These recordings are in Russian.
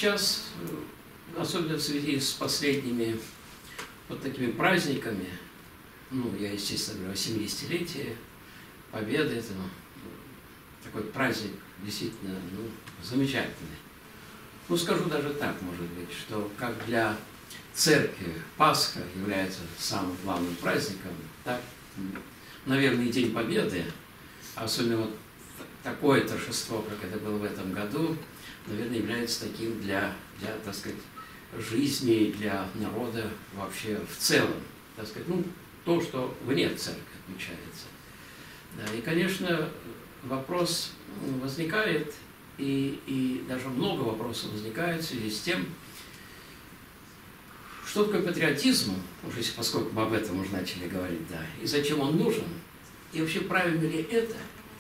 сейчас, особенно в связи с последними вот такими праздниками, ну, я, естественно, говорю о 70-летии Победы, это такой праздник действительно замечательный. Ну, скажу даже так, может быть, что как для церкви Пасха является самым главным праздником, так, наверное, и День Победы, особенно вот такое торжество, как это было в этом году, наверное, является таким для так сказать, жизни, для народа вообще в целом, так сказать, ну, то, что вне церкви отмечается. Да, и, конечно, вопрос возникает, и даже много вопросов возникает в связи с тем, что такое патриотизм, уже поскольку мы об этом уже начали говорить, да, и зачем он нужен, и вообще правильно ли это?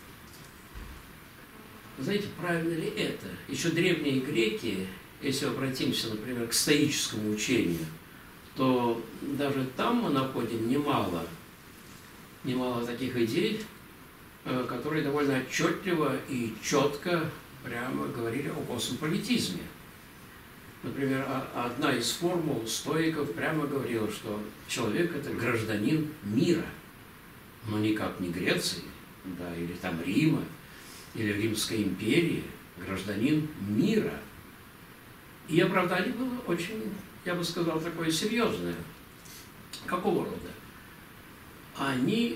Вы знаете, правильно ли это? Еще древние греки, если обратимся, например, к стоическому учению, то даже там мы находим немало таких идей, которые довольно отчетливо и четко прямо говорили о космополитизме. Например, одна из формул стоиков прямо говорила, что человек – это гражданин мира, но никак не Греции, да, или там Рима, или Римской империи, гражданин мира. И оправдание было очень, я бы сказал, такое серьезное. Какого рода? Они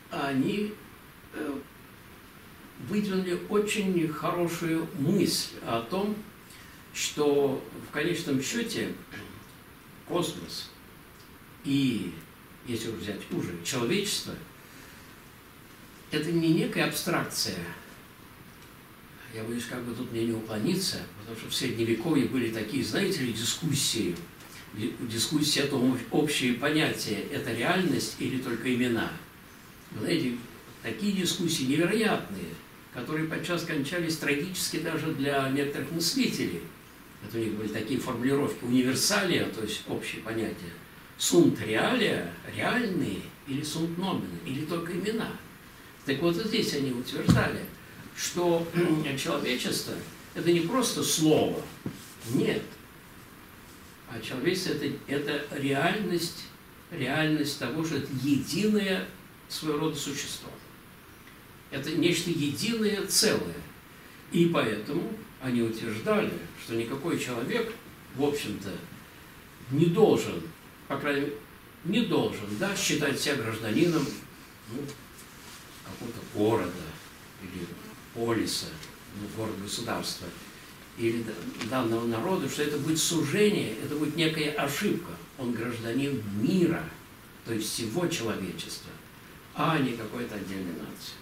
выдвинули очень хорошую мысль о том, что в конечном счете космос и, если уж взять уже, человечество, это не некая абстракция. Я боюсь, как бы тут мне не уклониться, потому что в Средневековье были такие, знаете ли, дискуссии о том, общее понятие – это реальность или только имена. Вы знаете, такие дискуссии невероятные, которые подчас кончались трагически даже для некоторых мыслителей. Это у них были такие формулировки: универсалия, то есть общее понятие, сунт реалия, реальные, или сунт номина, или только имена. Так вот здесь они утверждали, что человечество – это не просто слово, нет, а человечество – это реальность того, что это единое своего рода существо. Это нечто единое, целое. И поэтому они утверждали, что никакой человек, в общем-то, не должен, по крайней мере, не должен, да, считать себя гражданином какого-то города или полиса, города-государства, или данного народа, что это будет сужение, это будет некая ошибка. Он гражданин мира, то есть всего человечества, а не какой-то отдельной нации.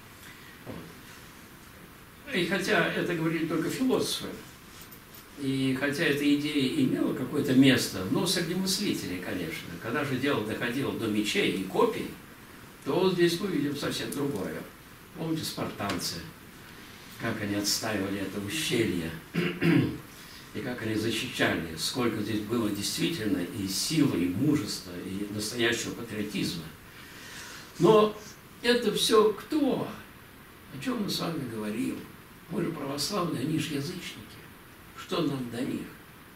Вот. И хотя это говорили только философы, и хотя эта идея имела какое-то место, но среди мыслителей, конечно, когда же дело доходило до мечей и копий, то здесь мы видим совсем другое. Помните спартанцы, как они отстаивали это ущелье, и как они защищали, сколько здесь было действительно и силы, и мужества, и настоящего патриотизма. Но это все кто? О чем мы с вами говорим? Мы же православные, они же язычники. Что нам до них?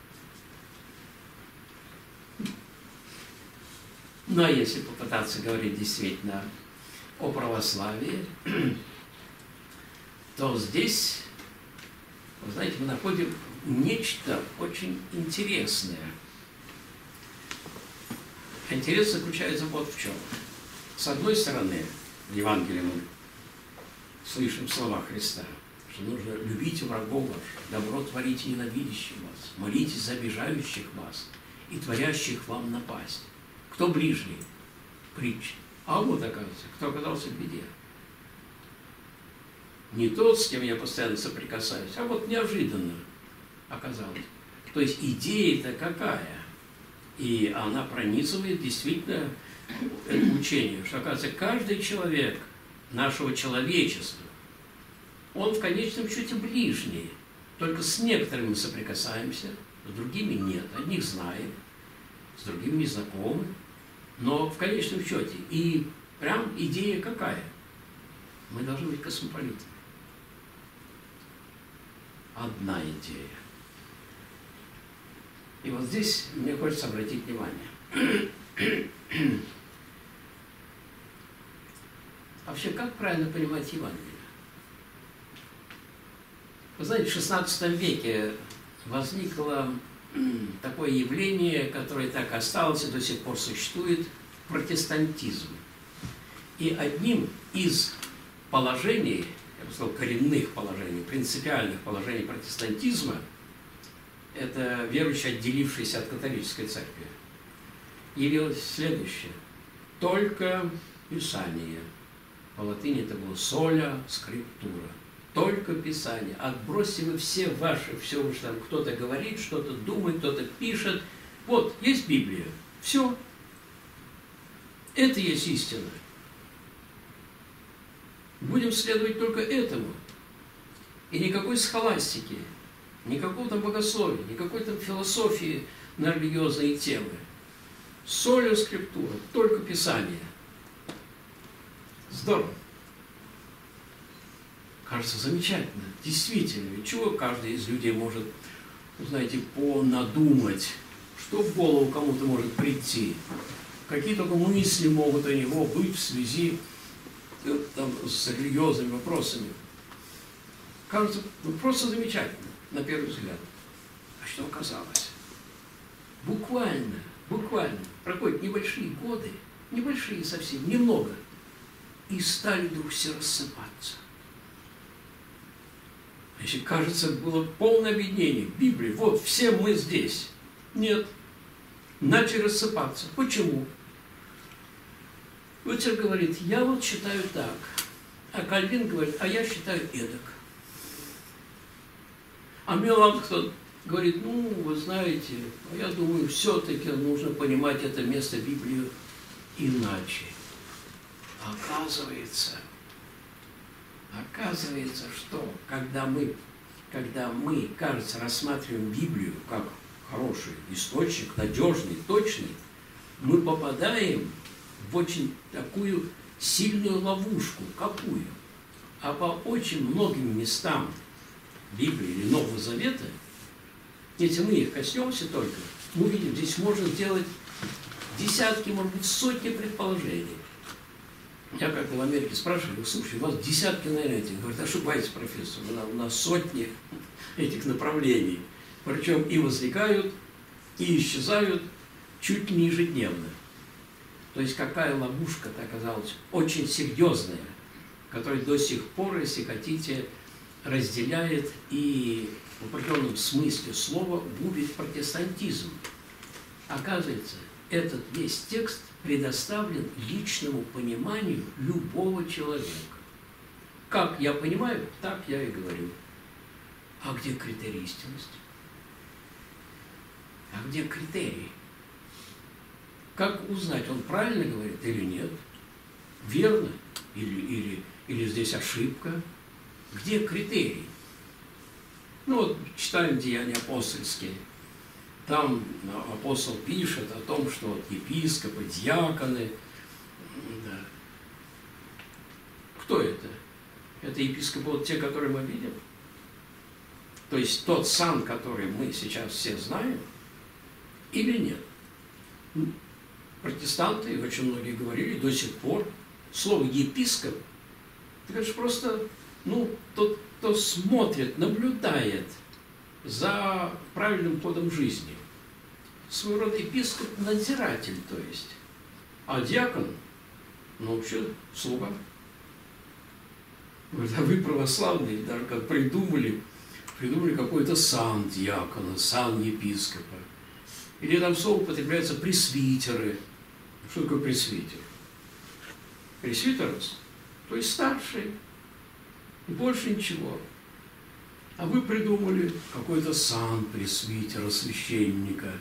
Ну, а если попытаться говорить действительно о православии, то здесь, вы знаете, мы находим нечто очень интересное. Интерес заключается вот в чем. С одной стороны, в Евангелии мы слышим слова Христа, что нужно любить врагов ваших, добро творить ненавидящих вас, молитесь за обижающих вас и творящих вам напасть. Кто ближний? Притча. А вот, оказывается, кто оказался в беде. Не тот, с кем я постоянно соприкасаюсь, а вот неожиданно оказалось. То есть идея-то какая? И она пронизывает действительно это учение, что, оказывается, каждый человек нашего человечества, он в конечном счете ближний. Только с некоторыми мы соприкасаемся, с другими нет. Одних знаем, с другими не знакомы. Но в конечном счете, и прям идея какая? Мы должны быть космополитами. Одна идея. И вот здесь мне хочется обратить внимание. Вообще, как правильно понимать Евангелие? Вы знаете, в XVI веке возникло такое явление, которое так осталось и до сих пор существует – протестантизм. И одним из положений, я бы сказал, коренных положений, принципиальных положений протестантизма – это верующие, отделившиеся от католической церкви, явилось следующее: только Писание. По латыни это было соля скриптура. Только Писание. Отбросьте вы все ваши, все уж там кто-то говорит, что-то думает, кто-то пишет. Вот, есть Библия. Все. Это есть истина. Будем следовать только этому. И никакой схоластики, никакого там богословия, никакой там философии на религиозные темы. Соля скриптура, только Писание. Здорово. Кажется, замечательно. Действительно, ведь чего каждый из людей может, знаете, понадумать, что в голову кому-то может прийти, какие только мысли могут у него быть в связи там, с религиозными вопросами. Кажется, просто замечательно, на первый взгляд. А что оказалось? Буквально проходят небольшие годы, небольшие совсем, немного, и стали вдруг все рассыпаться. Значит, кажется, было полное объединение. Библия, вот, все мы здесь. Нет. Начали рассыпаться. Почему? Лютер говорит, я вот считаю так. А Кальвин говорит, а я считаю эдак. А Меланхтон говорит, ну, вы знаете, я думаю, все-таки нужно понимать это место Библии иначе. Оказывается, что когда мы, кажется, рассматриваем Библию как хороший источник, надежный, точный, мы попадаем в очень такую сильную ловушку. Какую? А по очень многим местам Библии или Нового Завета, если мы их коснемся только, мы видим, здесь можно сделать десятки, может быть, сотни предположений. Я как-то в Америке спрашиваю, слушай, у вас десятки, наверное, этих. Говорит, ошибаетесь, профессор, у нас сотни этих направлений. Причем и возникают, и исчезают чуть ли не ежедневно. То есть какая ловушка-то оказалась очень серьезная, которая до сих пор, если хотите, разделяет и в определенном смысле слова губит протестантизм. Оказывается, этот весь текст предоставлен личному пониманию любого человека. Как я понимаю, так я и говорю. А где критерий истинности? А где критерий? Как узнать, он правильно говорит или нет? Верно? Или здесь ошибка? Где критерий? Ну вот читаем Деяния апостольские. Там апостол пишет о том, что вот епископы, диаконы. Да. Кто это? Это епископы, вот те, которые мы видим. То есть тот сан, который мы сейчас все знаем, или нет? Протестанты, очень многие говорили до сих пор, слово епископ, это же просто, тот, кто смотрит, наблюдает за правильным ходом жизни. Своего рода епископ – надзиратель, то есть. А диакон, вообще слуга. Говорит, а вы православные, даже как придумали какой-то сан диакона, сан епископа. Или там слово употребляется пресвитеры. Что такое пресвитер? Пресвитерос, то есть старший. И больше ничего. А вы придумали какой-то сан пресвитера, священника.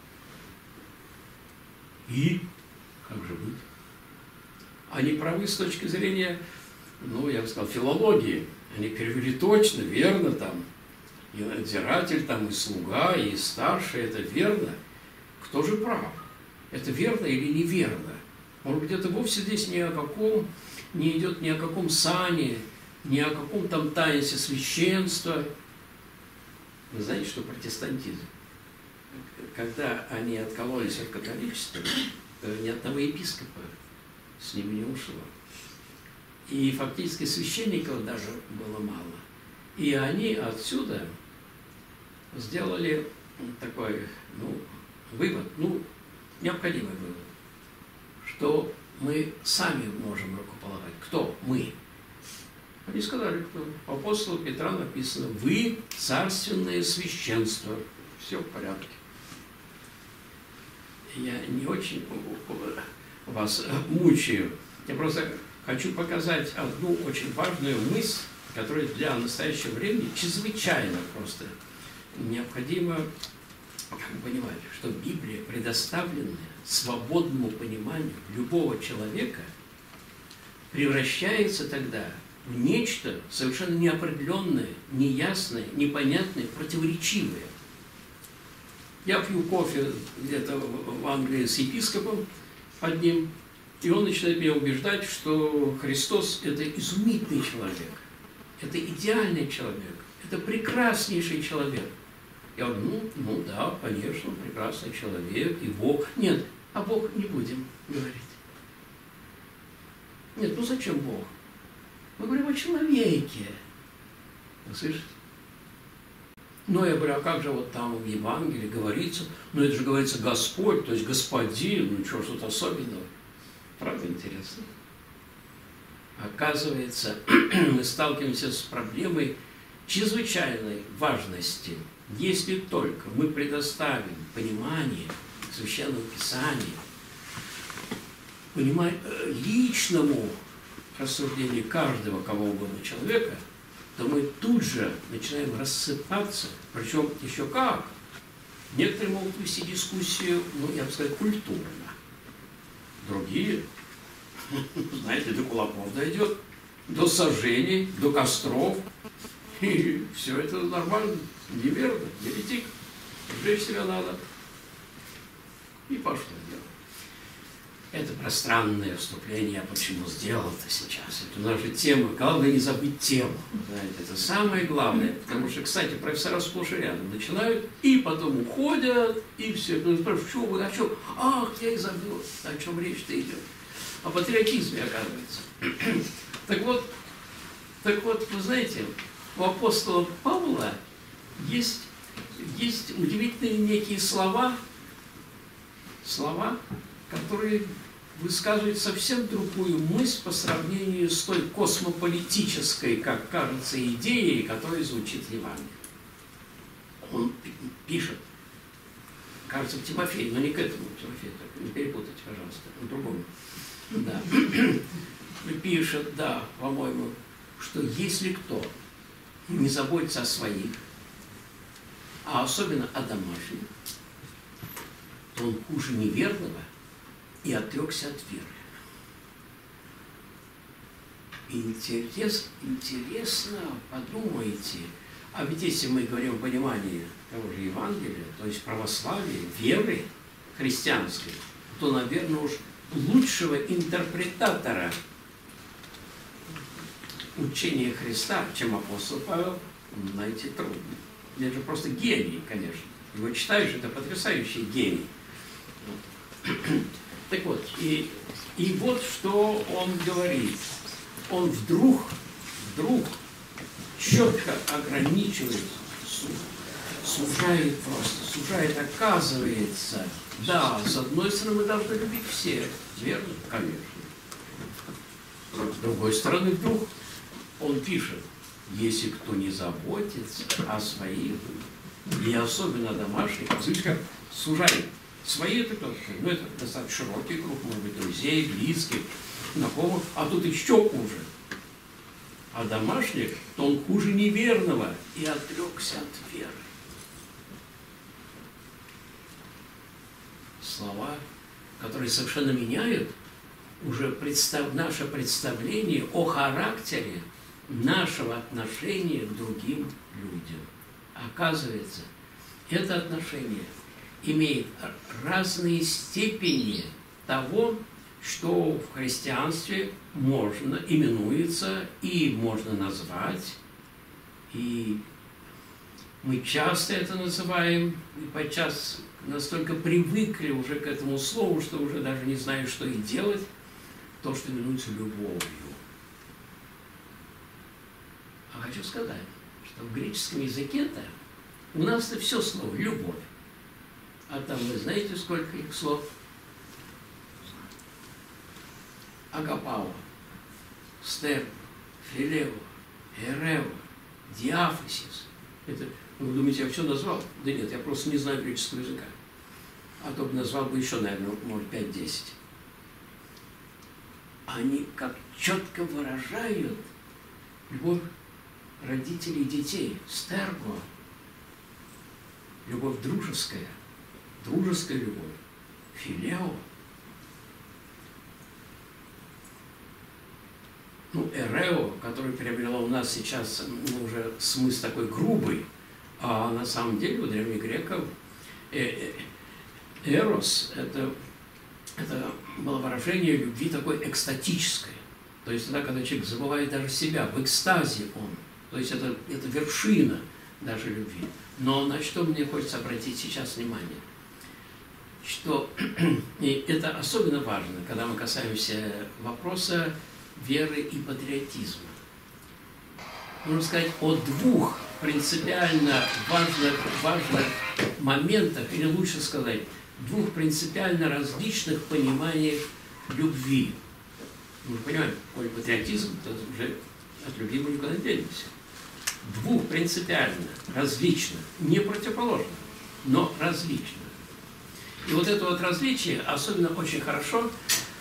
И как же быть? Они правы с точки зрения, я бы сказал, филологии. Они перевели точно, верно там. И надзиратель там, и слуга, и старший, это верно. Кто же прав? Это верно или неверно? Может быть, это вовсе здесь не идет ни о каком сане, ни о каком там таинстве священства. Вы знаете, что протестантизм? когда они откололись от католичества, ни одного епископа с ними не ушло. И фактически священников даже было мало. И они отсюда сделали такой, вывод, необходимый вывод, что мы сами можем рукополагать. Кто? Мы. Они сказали, кто? У апостола Петра написано: вы царственное священство. Все в порядке. Я не очень вас мучаю. Я просто хочу показать одну очень важную мысль, которая для настоящего времени чрезвычайно просто необходимо понимать, что Библия, предоставленная свободному пониманию любого человека, превращается тогда в нечто совершенно неопределенное, неясное, непонятное, противоречивое. Я пью кофе где-то в Англии с епископом одним, и он начинает меня убеждать, что Христос – это изумительный человек, это идеальный человек, это прекраснейший человек. Я говорю, да, конечно, прекрасный человек, и Бог. Нет, о Бог не будем говорить. Нет, зачем Бог? Мы говорим о человеке. Вы слышите? Я говорю, а как же вот там в Евангелии говорится? Это же говорится Господь, то есть Господин, что-то особенного. Правда интересно? Оказывается, мы сталкиваемся с проблемой чрезвычайной важности. Если только мы предоставим понимание Священного Писания, личному рассуждению каждого кого угодно человека, то мы тут же начинаем рассыпаться. Причем еще как? Некоторые могут вести дискуссию, я бы сказал, культурно. Другие, знаете, до кулаков дойдет, до сожжений, до костров. И все это нормально, неверно, еретик. Сжечь себя надо. И пошло дело. Это пространное вступление я почему сделал-то сейчас. Это наша тема. Главное не забыть тему. Знаете, это самое главное. Потому что, кстати, профессора сплошь и рядом начинают, и потом уходят, и все. Спрашивают, что вы, о чем? Ах, я и забыл, о чем речь-то идет. О патриотизме, оказывается. Так вот, вы знаете, у апостола Павла есть удивительные некие слова, которые высказывают совсем другую мысль по сравнению с той космополитической, как кажется, идеей, которая звучит в Евангелии. Он пишет, кажется, в Тимофее, но не к этому Тимофею, не перепутайте, пожалуйста, к другому. Да. Пишет, по-моему, что если кто не заботится о своих, а особенно о домашних, то он хуже неверного и отрекся от веры. Интересно, подумайте, а ведь если мы говорим о понимании того же Евангелия, то есть православия, веры христианской, то, наверное, уж лучшего интерпретатора учения Христа, чем апостол Павел, найти трудно. Это же просто гений, конечно. Его читаешь, это потрясающий гений. Так вот, и вот что он говорит. Он вдруг четко ограничивает, сужает, оказывается. Да, с одной стороны, мы должны любить всех, верно? Конечно. С другой стороны, вдруг он пишет, если кто не заботится о своих, и особенно о домашних, как сужает. Свои это кто-то, это достаточно широкий круг, может быть, друзей, близких, знакомых, а тут еще хуже. А домашних, то он хуже неверного и отрекся от веры. Слова, которые совершенно меняют уже наше представление о характере нашего отношения к другим людям. Оказывается, это отношение имеет разные степени того, что в христианстве именуется и можно назвать, и Мы часто это называем, и подчас настолько привыкли уже к этому слову, что уже даже не знаю, что и делать, то, что именуется любовью. А хочу сказать, что в греческом языке-то у нас-то все слово «любовь». А там вы знаете, сколько их слов? Агапао, стерпо, филео, эрео, диафосис. Это, вы думаете, я все назвал? Да нет, я просто не знаю греческого языка. А то бы назвал бы еще, наверное, может, 5-10. Они как четко выражают любовь родителей и детей. Стерпо, любовь дружеская любовь. Филео. Эрео, который приобрела у нас сейчас уже смысл такой грубый, а на самом деле у древних греков эрос это было выражение любви такой экстатической. То есть тогда, когда человек забывает даже себя, в экстазе он. То есть это вершина даже любви. Но на что мне хочется обратить сейчас внимание? Что и это особенно важно, когда мы касаемся вопроса веры и патриотизма. Можно сказать о двух принципиально важных моментах, или лучше сказать, двух принципиально различных пониманиях любви. Мы понимаем, коль патриотизм, то уже от любви мы никуда не денемся. Двух принципиально различных, не противоположных, но различных. И вот это вот различие особенно очень хорошо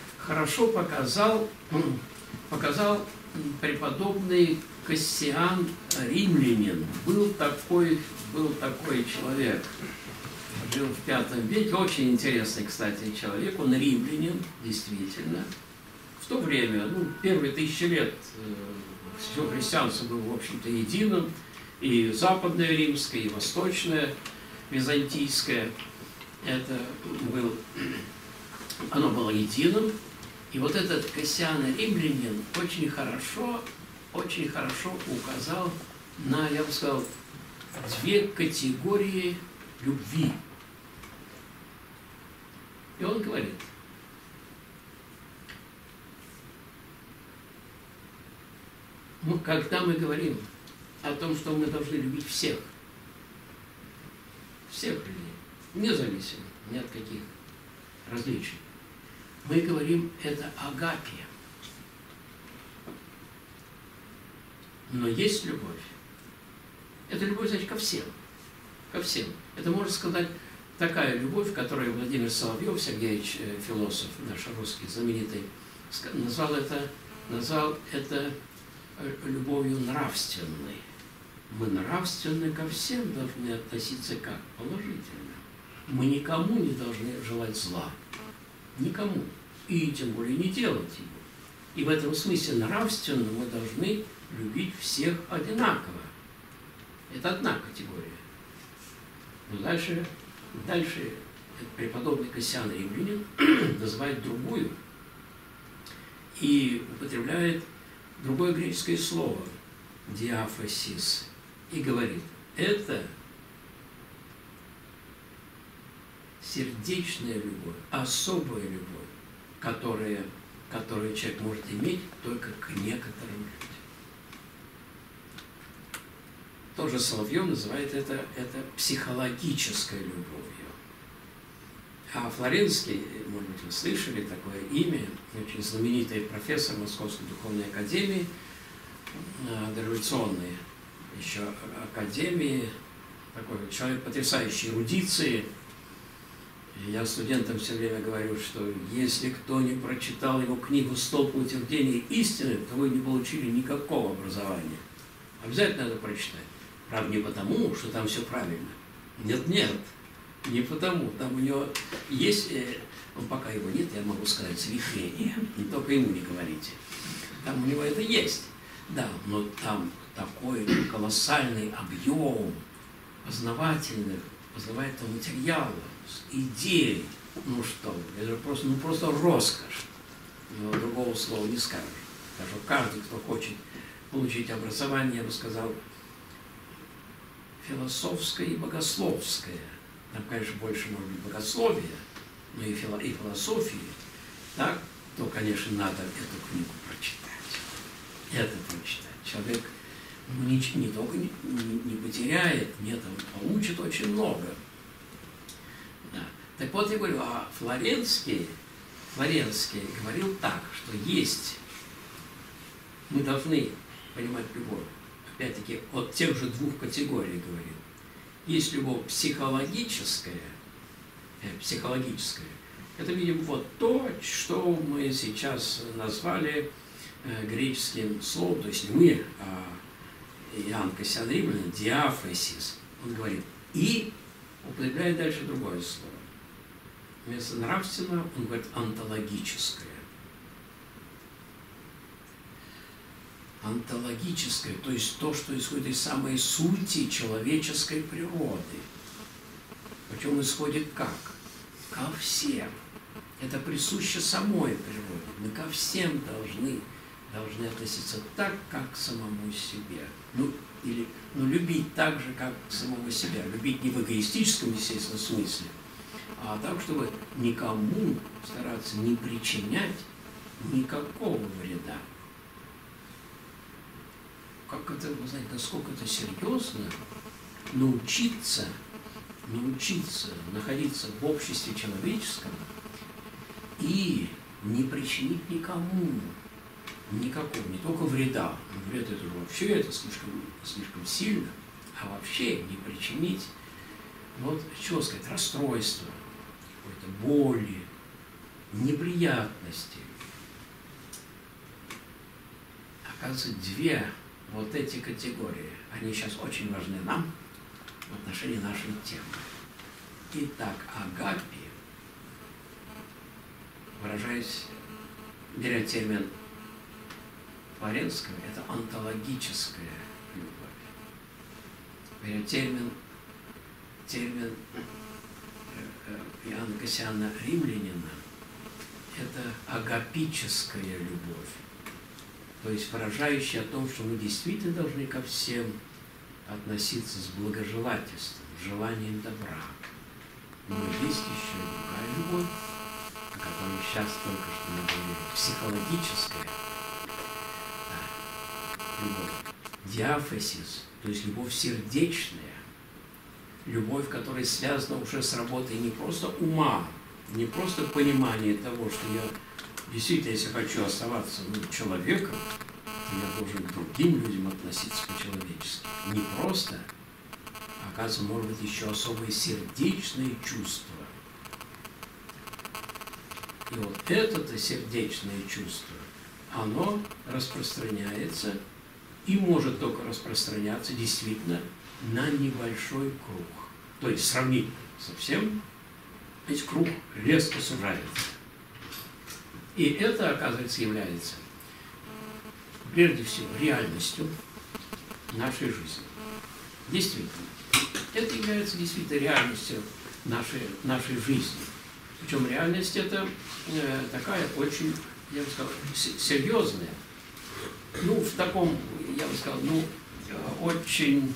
показал преподобный Кассиан Римлянин. Был такой человек, жил в V веке, очень интересный, кстати, человек, он римлянин, действительно. В то время, первые 1000 лет все христианство было, в общем-то, единым, и западное римское, и восточное византийское, оно было единым. И вот этот Кассиан Римлянин очень хорошо указал на, я бы сказал, две категории любви. И он говорит, когда мы говорим о том, что мы должны любить всех людей, независимо ни от каких различий, мы говорим это агапия. Но есть любовь. Это любовь, значит, ко всем. Ко всем. Это, можно сказать, такая любовь, которую Владимир Соловьев, Сергеевич, философ наш русский, знаменитый, назвал это любовью нравственной. Мы нравственно ко всем должны относиться как? Положительно. Мы никому не должны желать зла. Никому. И тем более не делать его. И в этом смысле нравственно мы должны любить всех одинаково. Это одна категория. Но дальше преподобный Кассиан Римлянин называет другую и употребляет другое греческое слово диафосис и говорит, это сердечная любовь, особая любовь, которую человек может иметь только к некоторым людям. Тоже Соловьев называет это психологической любовью. А Флоренский, может быть, вы слышали такое имя, очень знаменитый профессор Московской духовной академии, дореволюционной еще академии, такой человек потрясающей эрудиции. Я студентам все время говорю, что если кто не прочитал его книгу «Столб утверждения истины», то вы не получили никакого образования. Обязательно надо прочитать. Правда, не потому, что там все правильно. Нет, не потому. Там у него есть, пока его нет, я могу сказать, завихрение. Только ему не говорите. Там у него это есть. Да, но там такой колоссальный объем познавательного материала, идей. Это просто роскошь. Другого слова не скажешь. Так что каждый, кто хочет получить образование, я бы сказал, философское и богословское. Там, конечно, больше, может быть, богословия, но и философии, так, то, конечно, надо эту книгу прочитать. Это прочитать. Человек не только не потеряет, нет, он получит очень много. Да. Так вот, я говорю, а Флоренский говорил так, что есть, мы должны понимать любовь, опять-таки, от тех же двух категорий говорил. Есть любовь психологическая, это, видимо, вот то, что мы сейчас назвали греческим словом, то есть не мы, а Иоанн Кассиан Римлянин, диафесис. Он говорит, и употребляет дальше другое слово. Вместо нравственного он говорит онтологическое. Онтологическое, то есть то, что исходит из самой сути человеческой природы. Причем исходит как? Ко всем. Это присуще самой природе. Мы ко всем должны относиться так, как к самому себе. Любить так же, как к самому себе. Любить не в эгоистическом, естественно, смысле, а так, чтобы никому стараться не причинять никакого вреда. Как это, вы знаете, насколько это серьезно научиться находиться в обществе человеческом и не причинить никому никакого, не только вреда, но вред это вообще это слишком сильно, а вообще не причинить, вот, что сказать, расстройства, какой-то боли, неприятности. Оказывается, две вот эти категории, они сейчас очень важны нам в отношении нашей темы. Итак, агапи, выражаясь, беря термин Флоренского, это онтологическая любовь. Беря термин Иоанна Кассиана Римлянина, это агапическая любовь. То есть выражающая о том, что мы действительно должны ко всем относиться с благожелательством, желанием добра. Но есть еще другая любовь, о которой сейчас только что мы говорили, психологическая любовь. Диафесис, то есть любовь сердечная, любовь, которая связана уже с работой не просто ума, не просто понимание того, что я действительно, если хочу оставаться человеком, то я должен к другим людям относиться по-человечески. Не просто, а, оказывается, может быть, еще особые сердечные чувства. И вот это сердечное чувство, оно распространяется и может только распространяться действительно на небольшой круг. То есть сравнить со всем, весь круг резко сужается. И это, оказывается, является прежде всего реальностью нашей жизни. Действительно. Это является действительно реальностью нашей жизни. Причем реальность это такая очень, я бы сказал, серьезная. В таком, я бы сказал, очень,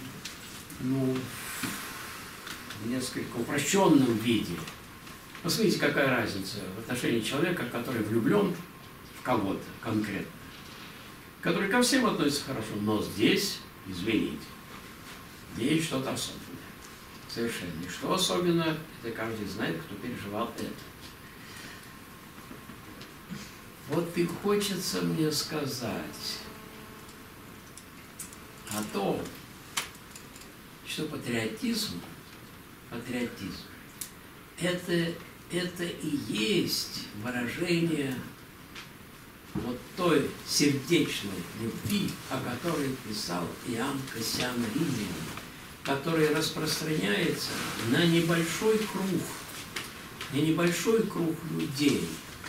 в несколько упрощенном виде. Посмотрите, какая разница в отношении человека, который влюблен в кого-то конкретно, который ко всем относится хорошо, но здесь, извините, здесь что-то особенное. Совершенно. И что особенно, это каждый знает, кто переживал это. Вот и хочется мне сказать о том, что патриотизм это и есть выражение вот той сердечной любви, о которой писал Иоанн Кассиан Римлянин, которая распространяется на небольшой круг людей.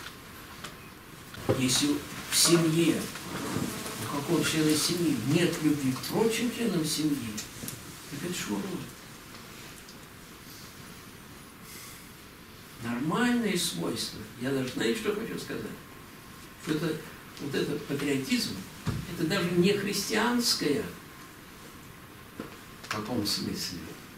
Если в семье, у какого члена семьи нет любви к прочим членам семьи, так это что? Нормальные свойства. Я даже, знаете, что хочу сказать? Что это, вот этот патриотизм, это даже не христианская каком смысле?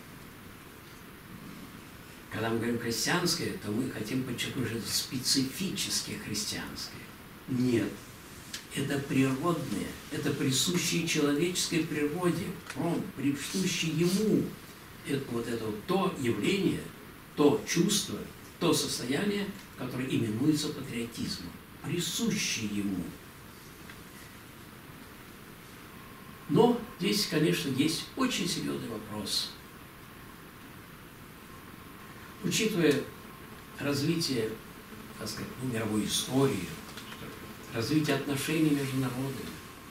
Когда мы говорим христианское, то мы хотим подчеркнуть, что это специфически христианское. Нет. Это природное, это присущее человеческой природе, присущее ему. Это то явление, то чувство, то состояние, которое именуется патриотизмом, присущее ему. Но здесь, конечно, есть очень серьезный вопрос. Учитывая развитие, так сказать, мировой истории, развитие отношений между народами,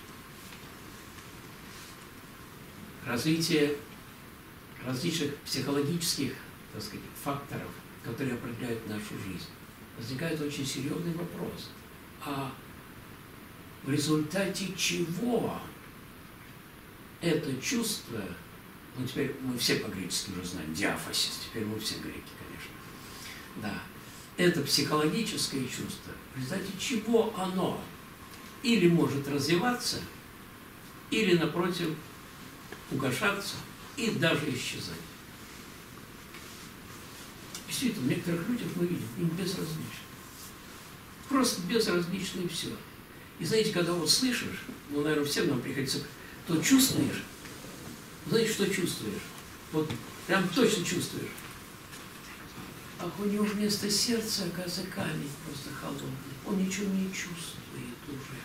развитие различных психологических, так сказать, факторов, которые определяют нашу жизнь, возникает очень серьезный вопрос. А в результате чего это чувство, ну теперь мы все по-гречески уже знаем, диафасис, теперь мы все греки, конечно, да, это психологическое чувство, в результате чего оно или может развиваться, или, напротив, угошаться и даже исчезать. Действительно, в некоторых людях мы видим, им безразлично. Просто безразлично и все. И знаете, когда вот слышишь, ну, наверное, всем нам приходится, то чувствуешь, знаете, что чувствуешь? Вот прям точно чувствуешь. Ах, у него вместо сердца, оказывается, камень просто холодный. Он ничего не чувствует уже.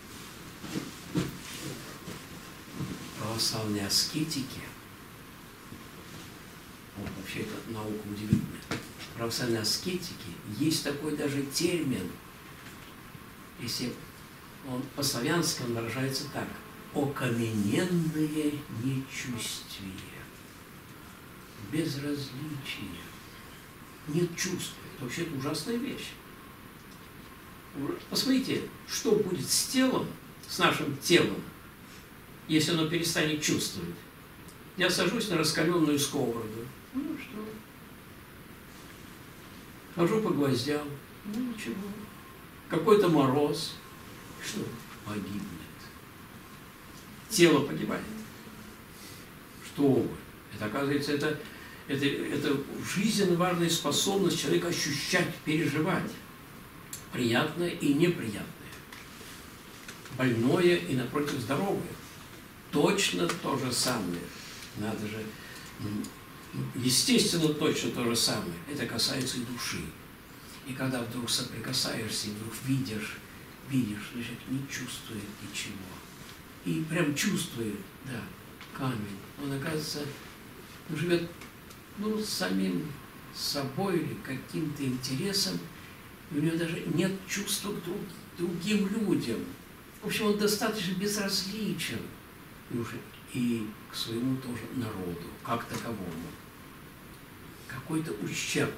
Православные аскетики, вот вообще это наука удивительная, православные аскетики, есть такой даже термин, если он по-славянски он выражается так: окамененное нечувствие, безразличие, нет чувств. Это вообще ужасная вещь. Посмотрите, что будет с телом, с нашим телом, если оно перестанет чувствовать. Я сажусь на раскаленную сковороду. Ну что? Хожу по гвоздям. Ну ничего. Какой-то мороз. Что? Погибнет. Тело погибает. Что вы? Это, оказывается, это жизненно важная способность человека ощущать, переживать. Приятное и неприятное. Больное и, напротив, здоровое. Точно то же самое. Надо же, естественно, точно то же самое. Это касается и души. И когда вдруг соприкасаешься, и вдруг видишь, что человек не чувствует ничего. И прям чувствует, да, камень. Он, оказывается, живет, ну, самим собой или каким-то интересом. И у него даже нет чувства к другим людям. В общем, он достаточно безразличен и к своему тоже народу, как таковому. Какой-то ущерб.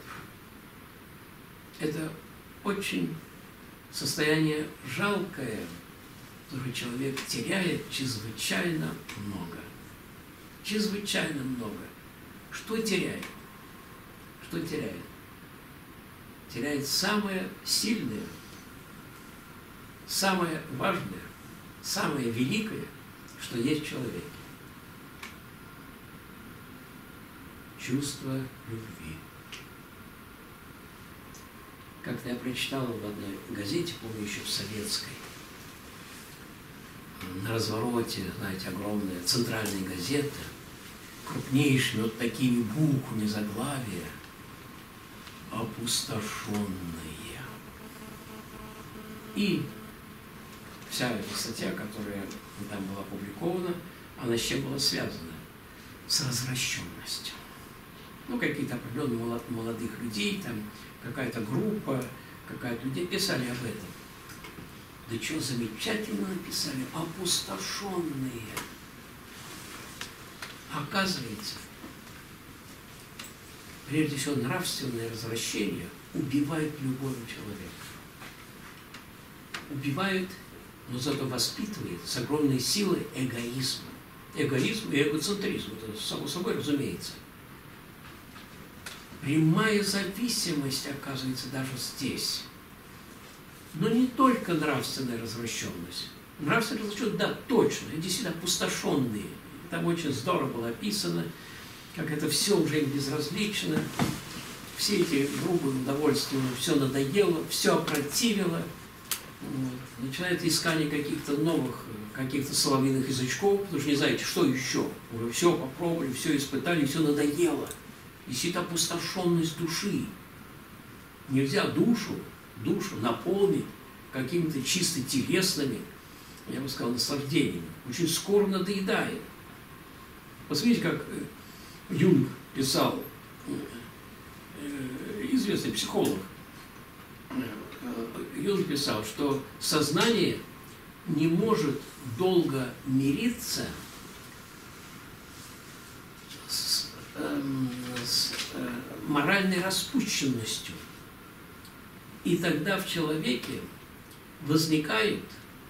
Это очень состояние жалкое, которое человек теряет чрезвычайно много. Чрезвычайно много. Что теряет? Что теряет? Теряет самое сильное, самое важное, самое великое, что есть в человеке. Чувство любви. Как-то я прочитал в одной газете, помню, еще в советской, на развороте, знаете, огромная центральная газета, крупнейшими вот такими буквами заглавия: опустошенные. И вся эта статья, которая там была опубликована, она с чем была связана? С развращенностью. Ну, какие-то определенные молодых людей, там какая-то группа, какая-то людей писали об этом. Да что замечательно написали, опустошенные. Оказывается, прежде всего, нравственное развращение убивает любого человека. Убивает, но зато воспитывает с огромной силой эгоизм. Эгоизм и эгоцентризм, это само собой разумеется. Прямая зависимость, оказывается, даже здесь. Но не только нравственная развращенность. Нравственная развращенность, да, точно, действительно опустошенные. там очень здорово было описано, как это все уже им безразлично, все эти грубые удовольствия, все надоело, все опротивило. Вот. Начинает искание каких-то новых, каких-то соловьиных язычков, потому что не знаете, что еще. Уже все попробовали, все испытали, все надоело. Висит опустошенность души. Нельзя душу наполнить какими-то чисто телесными, я бы сказал, наслаждениями. Очень скоро надоедает. Посмотрите, как Юнг писал, известный психолог, Юнг писал, что сознание не может долго мириться с моральной распущенностью. И тогда в человеке возникают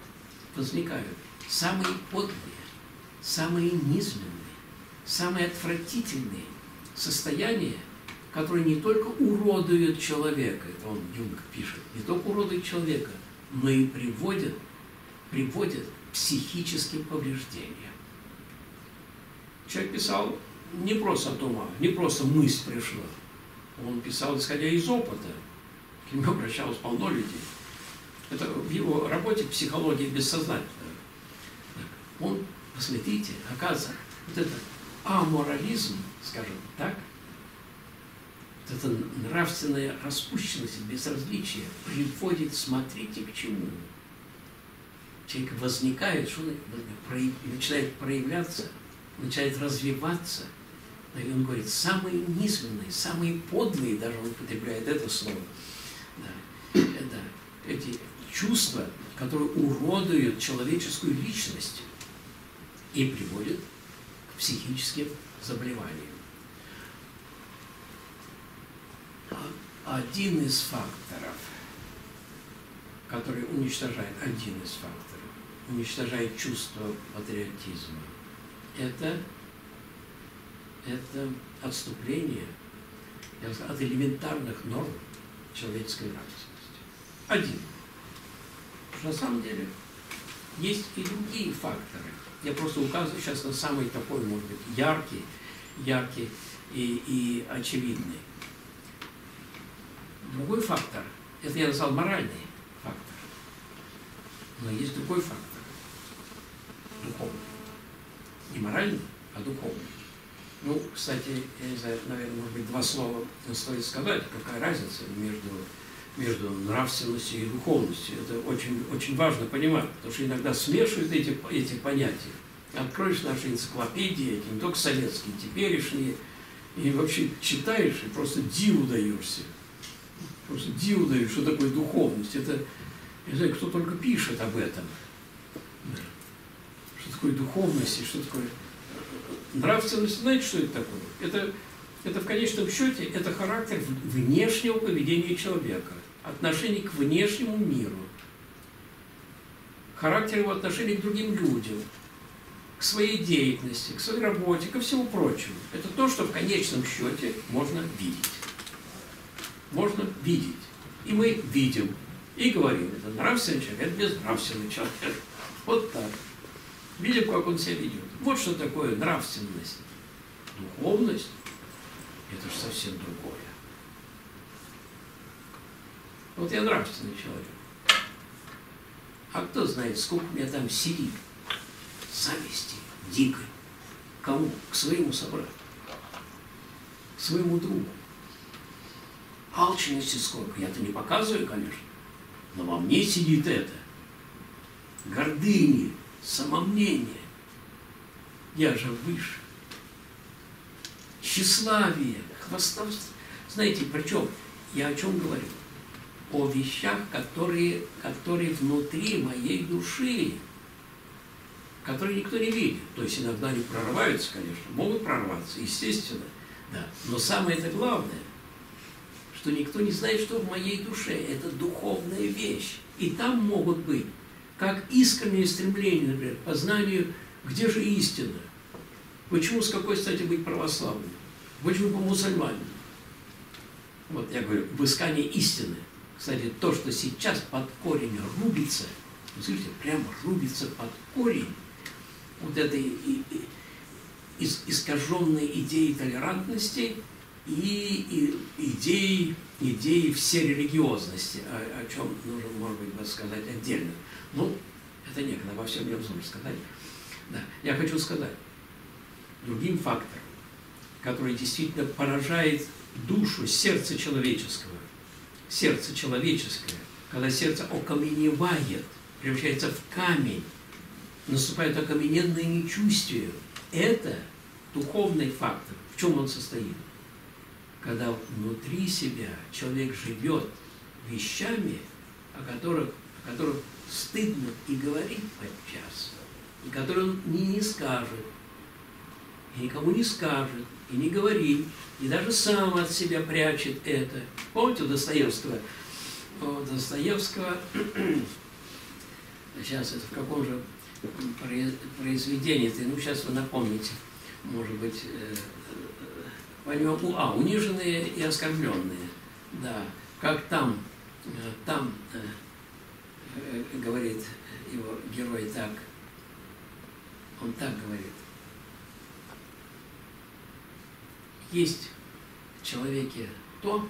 самые подлые, самые низменные, самые отвратительные состояния, которые не только уродуют человека, это он, Юнг, пишет, не только уродуют человека, но и приводят к психическим повреждениям. Человек писал не просто от ума, не просто мысль пришла. Он писал, исходя из опыта. К нему обращалось полно людей. Это в его работе «Психология бессознательного». Он, посмотрите, оказывается, вот этот аморализм, скажем так, вот эта нравственная распущенность, безразличие приводит, смотрите, к чему. Человек возникает, что он начинает проявляться, начинает развиваться. И он говорит, самые низменные, самые подлые, даже он употребляет это слово, да, это эти чувства, которые уродуют человеческую личность и приводят к психическим заболеваниям. Один из факторов, который уничтожает чувство патриотизма, это отступление от элементарных норм человеческой нравственности. Один. Потому что на самом деле есть и другие факторы. Я просто указываю сейчас на самый такой, может быть, яркий и очевидный. Другой фактор, это я назвал моральный фактор, но есть другой фактор, духовный. Не моральный, а духовный. Ну, кстати, я не знаю, наверное, может быть, два слова стоит сказать, какая разница между нравственностью и духовностью. Это очень, очень важно понимать, потому что иногда смешивают эти понятия. Откроешь наши энциклопедии, эти не только советские, теперешние, и вообще читаешь, и просто диву даешься. Просто диву даешь, что такое духовность. Это, я не знаю, кто только пишет об этом. Что такое духовность и что такое нравственность. Знаете, что это такое? Это в конечном счете, это характер внешнего поведения человека, отношение к внешнему миру, характер его отношения к другим людям, к своей деятельности, к своей работе, ко всему прочему. Это то, что в конечном счете можно видеть. Можно видеть. И мы видим. И говорим, это нравственный человек, это безнравственный человек. Вот так. Видим, как он себя ведет. Вот что такое нравственность. Духовность – это же совсем другое. Вот я нравственный человек. А кто знает, сколько у меня там сидит зависти дикой. Кому? К своему собрату. К своему другу. Алчности сколько. Я-то не показываю, конечно. Но во мне сидит это. Гордыни, самомнение. Я же выше. Тщеславие, хвастовство. Знаете, причем, я о чем говорю? О вещах, которые внутри моей души, которые никто не видит. То есть иногда они прорываются, конечно, могут прорваться, естественно. Да. Но самое это главное, что никто не знает, что в моей душе. Это духовная вещь. И там могут быть как искреннее стремление, например, к познанию, где же истина. Почему, с какой стати быть православным? Почему по мусульманину? Вот я говорю, в искании истины. Кстати, то, что сейчас под корень рубится, вы слышите, прямо рубится под корень вот этой искаженные идеи толерантности и идеи всей религиозности, о чем нужно, может быть, сказать отдельно. Ну, это некогда, обо всем невозможно сказать. Да. Я хочу сказать, другим фактором, который действительно поражает душу, сердце человеческое, когда сердце окаменевает, превращается в камень, наступает окамененное нечувствие. Это духовный фактор. В чем он состоит? Когда внутри себя человек живет вещами, о которых стыдно и говорить подчас, и которые он не скажет, и никому не скажет, и не говорит, и даже сам от себя прячет это. Помните у Достоевского? У Достоевского, сейчас это в каком же произведении, ну сейчас вы напомните, может быть, униженные и оскорбленные, да, как там говорит его герой так, он так говорит: есть в человеке то,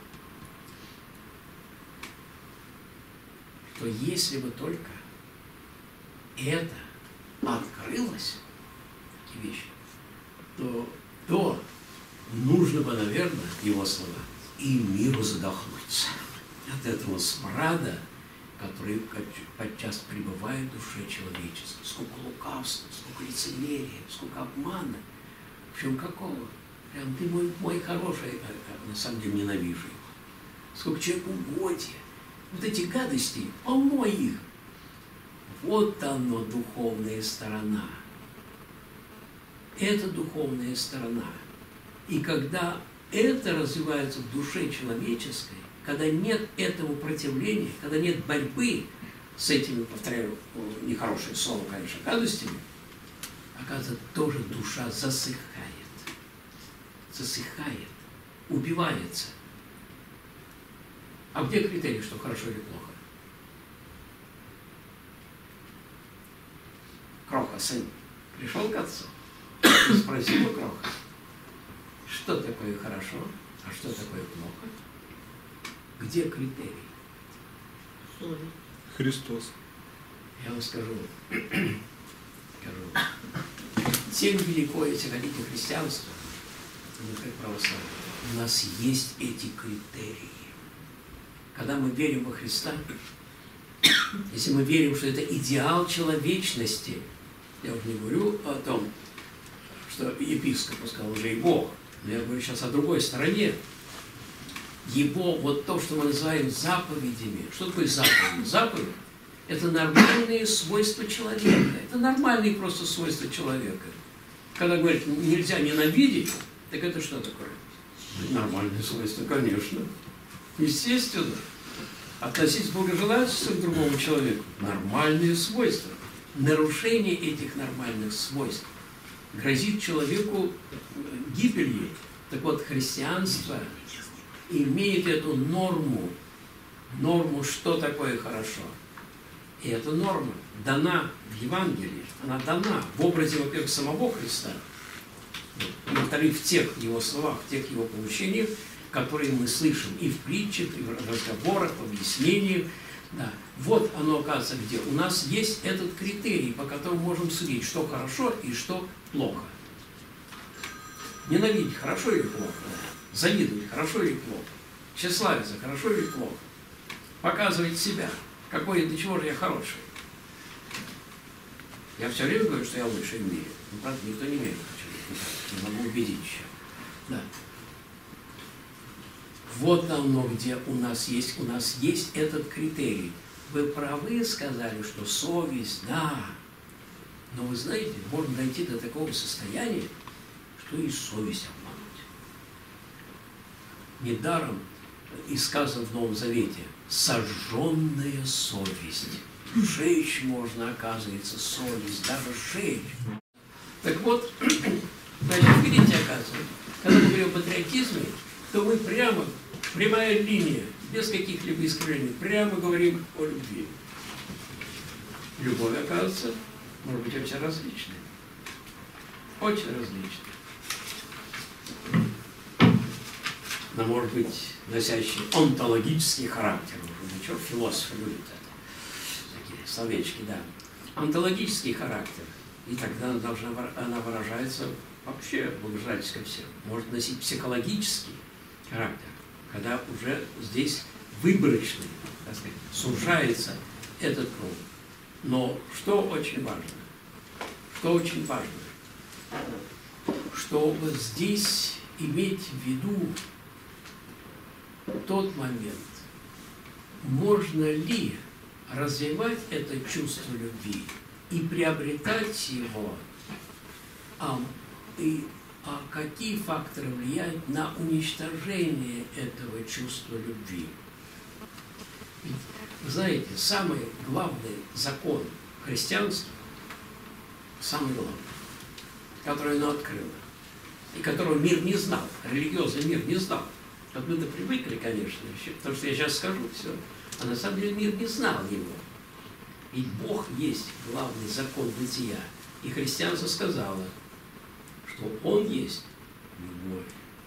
что если бы только это открылось, такие вещи, то нужно бы, наверное, его слова, и миру задохнуться от этого смрада, который подчас пребывает в душе человеческой. Сколько лукавства, сколько лицемерия, сколько обмана. Причем какого? Прям ты мой хороший, а на самом деле ненавижу его. Сколько человекоугодия. Вот эти гадости, полно их. Вот оно, духовная сторона. Это духовная сторона. И когда это развивается в душе человеческой, когда нет этого противления, когда нет борьбы с этими, повторяю, нехорошее слово, конечно, гадостями, оказывается, тоже душа засыхает, убивается. А где критерий, что хорошо или плохо? Кроха, сын, пришел к отцу и спросил у Кроха, что такое хорошо, а что такое плохо? Где критерий? Христос. Я вам скажу, тем велико, если хотите, христианство, как православие, у нас есть эти критерии. Когда мы верим во Христа, если мы верим, что это идеал человечности, я уже не говорю о том, что епископ сказал уже и Бог, но я говорю сейчас о другой стороне. Его, вот то, что мы называем заповедями. Что такое заповедь? Заповедь – это нормальные свойства человека. Это нормальные просто свойства человека. Когда говорят, нельзя ненавидеть, так это что такое? Нормальные свойства, конечно. Естественно. Относиться благожелательно к другому человеку. Нормальные свойства. Нарушение этих нормальных свойств грозит человеку гибелью. Так вот, христианство имеет эту норму, что такое хорошо. И эта норма дана в Евангелии, она дана в образе, во-первых, самого Христа, во-вторых, в тех его словах, в тех его поучениях, которые мы слышим и в притчах, и в разговорах, в объяснениях. Да. Вот оно, оказывается, где. У нас есть этот критерий, по которому можем судить, что хорошо и что плохо. Ненавидеть хорошо или плохо? Завидовать хорошо или плохо? Тщеславиться хорошо или плохо? Показывать себя. Какой, до чего же я хороший? Я все время говорю, что я лучший в мире. Но, правда, никто не верит. Не могу убедить еще. Да. Вот оно, где у нас есть этот критерий. Вы правы сказали, что совесть, да. Но вы знаете, можно дойти до такого состояния, что и совесть обмануть. Недаром и сказано в Новом Завете: сожженная совесть. Сжечь можно, оказывается, совесть, даже сжечь. Так вот, значит, видите, оказывается, когда мы говорим о патриотизме, то мы прямо, прямая линия, без каких-либо искривлений, прямо говорим о любви. Любовь, оказывается, может быть очень различная. Очень различная. но, может быть, носящий онтологический характер. Уже ничего, философы любят это. Такие словечки, да. Онтологический характер. И тогда она выражается вообще благожелательски ко всем. Может носить психологический характер, когда уже здесь выборочный, так сказать, сужается этот круг. Но что очень важно? Что очень важно? Чтобы здесь иметь в виду тот момент, можно ли развивать это чувство любви и приобретать его, какие факторы влияют на уничтожение этого чувства любви. Ведь, вы знаете, самый главный закон христианства, самый главный, который оно открыло, и которого мир не знал, религиозный мир не знал. Вот мы-то привыкли, конечно, еще, потому что я сейчас скажу все, а на самом деле мир не знал его. Ведь Бог есть главный закон бытия. И христианство сказало, что Он есть любовь.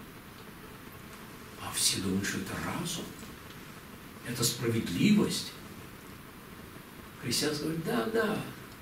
А все думают, что это разум, это справедливость. Христианство говорит, да.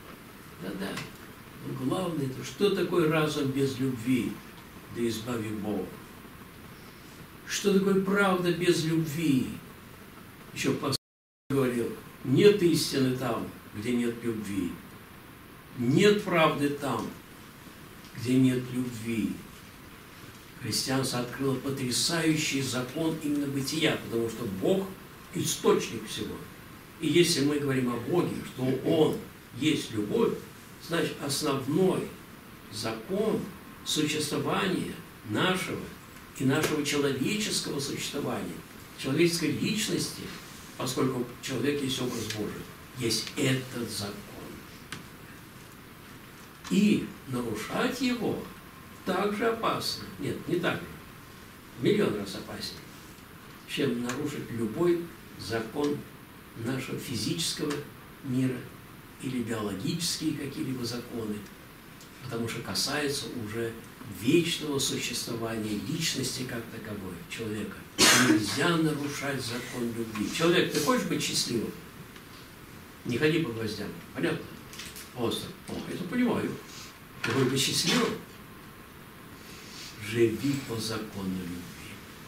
Но главное, это что такое разум без любви? Да избави Бог. Что такое правда без любви? Еще Пастор говорил, нет истины там, где нет любви. Нет правды там, где нет любви. Христианство открыло потрясающий закон именно бытия, потому что Бог – источник всего. И если мы говорим о Боге, что Он есть любовь, значит, основной закон существования нашего и нашего человеческого существования, человеческой личности, поскольку человек есть образ Божий, есть этот закон. И нарушать его так же опасно. Нет, не так же. В миллион раз опаснее, чем нарушить любой закон нашего физического мира или биологические какие-либо законы, потому что касается уже вечного существования личности как таковой человека. Нельзя нарушать закон любви. Человек, ты хочешь быть счастливым? Не ходи по гвоздям. Понятно? Просто. Это понимаю. Ты хочешь быть счастливым? Живи по закону любви.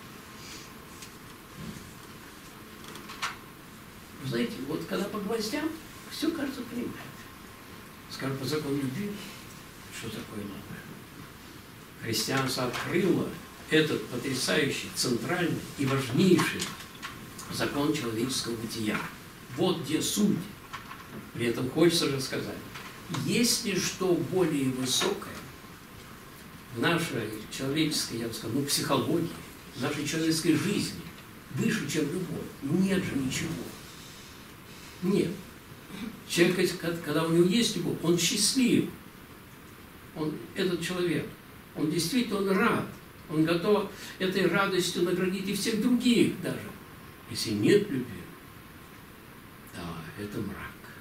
Вы знаете, вот когда по гвоздям, все, кажется, понимает. Скажем, по закону любви, что такое новое? Христианство открыло этот потрясающий, центральный и важнейший закон человеческого бытия. Вот где суть. При этом хочется же сказать, есть ли что более высокое в нашей человеческой, я бы сказал, психологии, в нашей человеческой жизни, выше, чем любовь? Нет же ничего. Нет. Человек, когда у него есть любовь, он счастлив. Этот человек, он действительно рад. Он готов этой радостью наградить и всех других даже. Если нет любви, да, это мрак.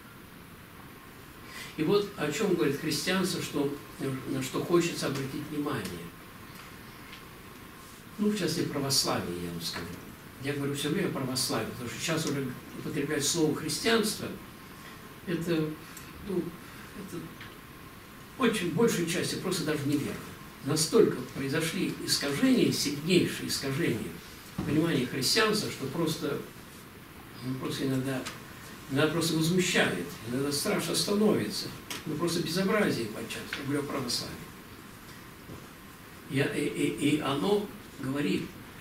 И вот о чем говорит христианство, на что хочется обратить внимание. В частности, православие, я вам скажу. Я говорю все время православие, потому что сейчас уже употреблять слово христианство, это очень большей части просто даже неверно. Настолько произошли искажения, сильнейшие искажения понимания христианства, что просто иногда просто возмущает, иногда страшно становится. Просто безобразие подчас, я говорю о православии. И оно говорит,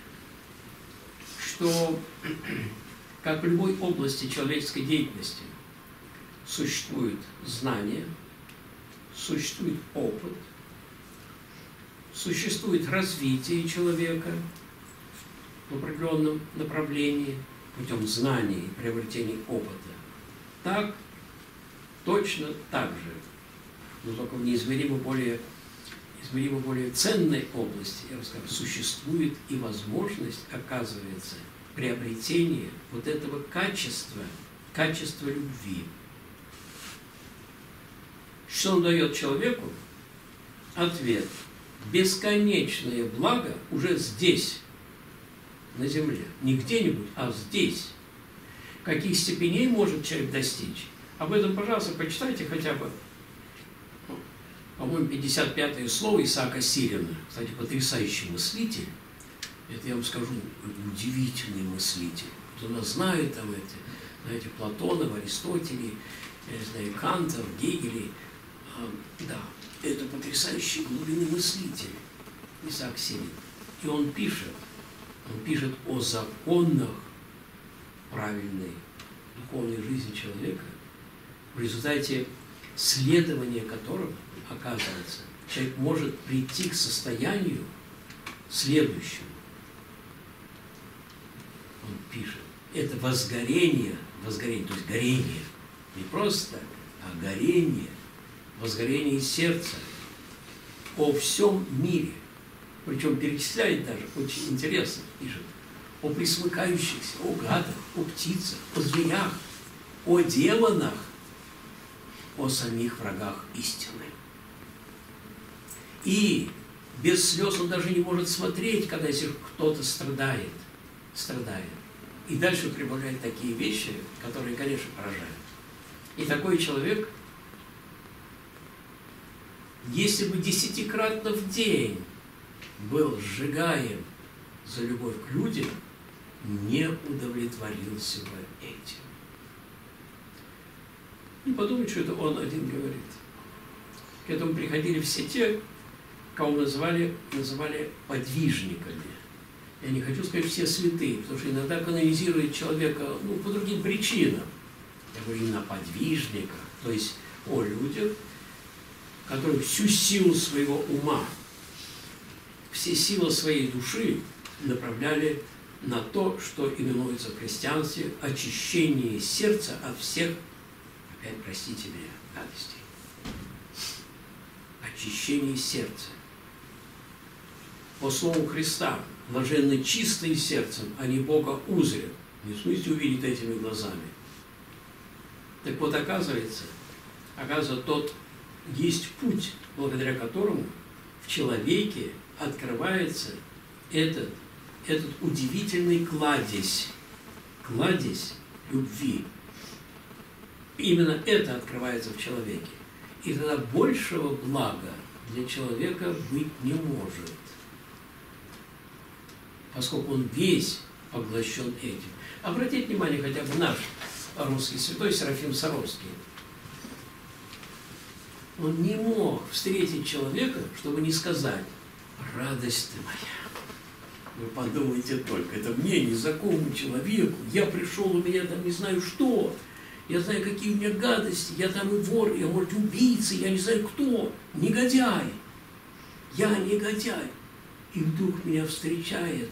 что как в любой области человеческой деятельности существует знание, существует опыт, существует развитие человека в определенном направлении путем знаний и приобретения опыта. Так, точно так же, но только в неизмеримо более ценной области, я бы сказал, существует и возможность, оказывается, приобретения вот этого качества любви. Что он дает человеку? Ответ. бесконечное благо уже здесь, на земле. Не где-нибудь, а здесь. Каких степеней может человек достичь? Об этом, пожалуйста, почитайте хотя бы, по-моему, 55-е слово Исаака Сирина. Кстати, потрясающий мыслитель. Это, я вам скажу, удивительный мыслитель. Кто нас знает там эти, знаете, Платонов, Аристотелей, я не знаю, Кантов, Гегелей. Да, это потрясающий глубинный мыслитель Исаак Сирин. И он пишет о законах правильной духовной жизни человека, в результате следования которого, оказывается, человек может прийти к состоянию следующему. Он пишет, это возгорение, то есть горение, не просто так, а горение, возгорение сердца о всем мире. Причем перечисляет даже, очень интересно, пишет, о присмыкающихся, о гадах, о птицах, о зверях, о демонах, о самих врагах истины. И без слез он даже не может смотреть, когда если кто-то страдает. И дальше прибавляет такие вещи, которые, конечно, поражают. И такой человек, если бы 10-кратно в день был сжигаем за любовь к людям, не удовлетворился бы этим. Не подумайте, что это он один говорит. К этому приходили все те, кого называли подвижниками. Я не хочу сказать все святые, потому что иногда канонизирует человека по другим причинам. Я говорю именно о подвижниках, то есть о людях, которые всю силу своего ума, все силы своей души направляли на то, что именуется в христианстве очищение сердца от всех, опять простите меня, гадостей. Очищение сердца. По слову Христа, блаженны чистые сердцем, они Бога узрят. Не в смысле увидеть этими глазами. Так вот, оказывается, тот есть путь, благодаря которому в человеке открывается этот удивительный кладезь любви. Именно это открывается в человеке. И тогда большего блага для человека быть не может, поскольку он весь поглощен этим. Обратите внимание хотя бы наш русский святой Серафим Саровский. Он не мог встретить человека, чтобы не сказать: радость ты моя. Вы подумайте только, это мне, незнакомому человеку, я пришел, у меня там не знаю что, я знаю, какие у меня гадости, я там и вор, я, может, убийца, я не знаю кто, негодяй. Я негодяй. И вдруг меня встречает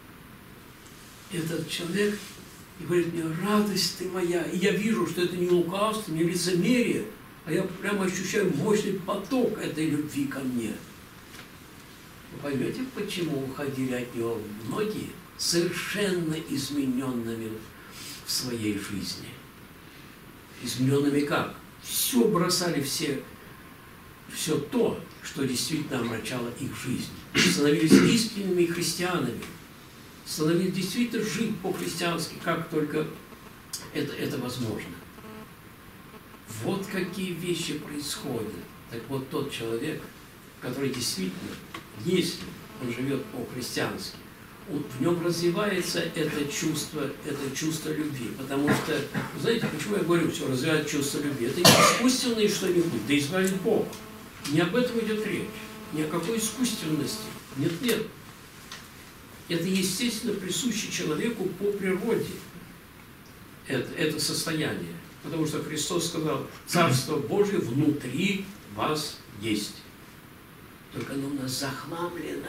этот человек и говорит мне: радость ты моя. И я вижу, что это не лукавство, не лицемерие, а я прямо ощущаю мощный поток этой любви ко мне. Вы поймете, почему уходили от него многие совершенно измененными в своей жизни? Измененными как? Все бросали, все то, что действительно омрачало их жизнь. Становились истинными христианами. Становились действительно жить по-христиански, как только это возможно. Вот какие вещи происходят. Так вот, тот человек, который действительно, если он живет по-христиански, в нем развивается это чувство любви. Потому что, знаете, почему я говорю, все развивает чувство любви? Это не искусственное что-нибудь, да избавит Бог. Не об этом идет речь. Ни о какой искусственности. Нет. Это, естественно, присуще человеку по природе. Это состояние. Потому что Христос сказал: Царство Божие внутри вас есть. Только оно у нас захламлено.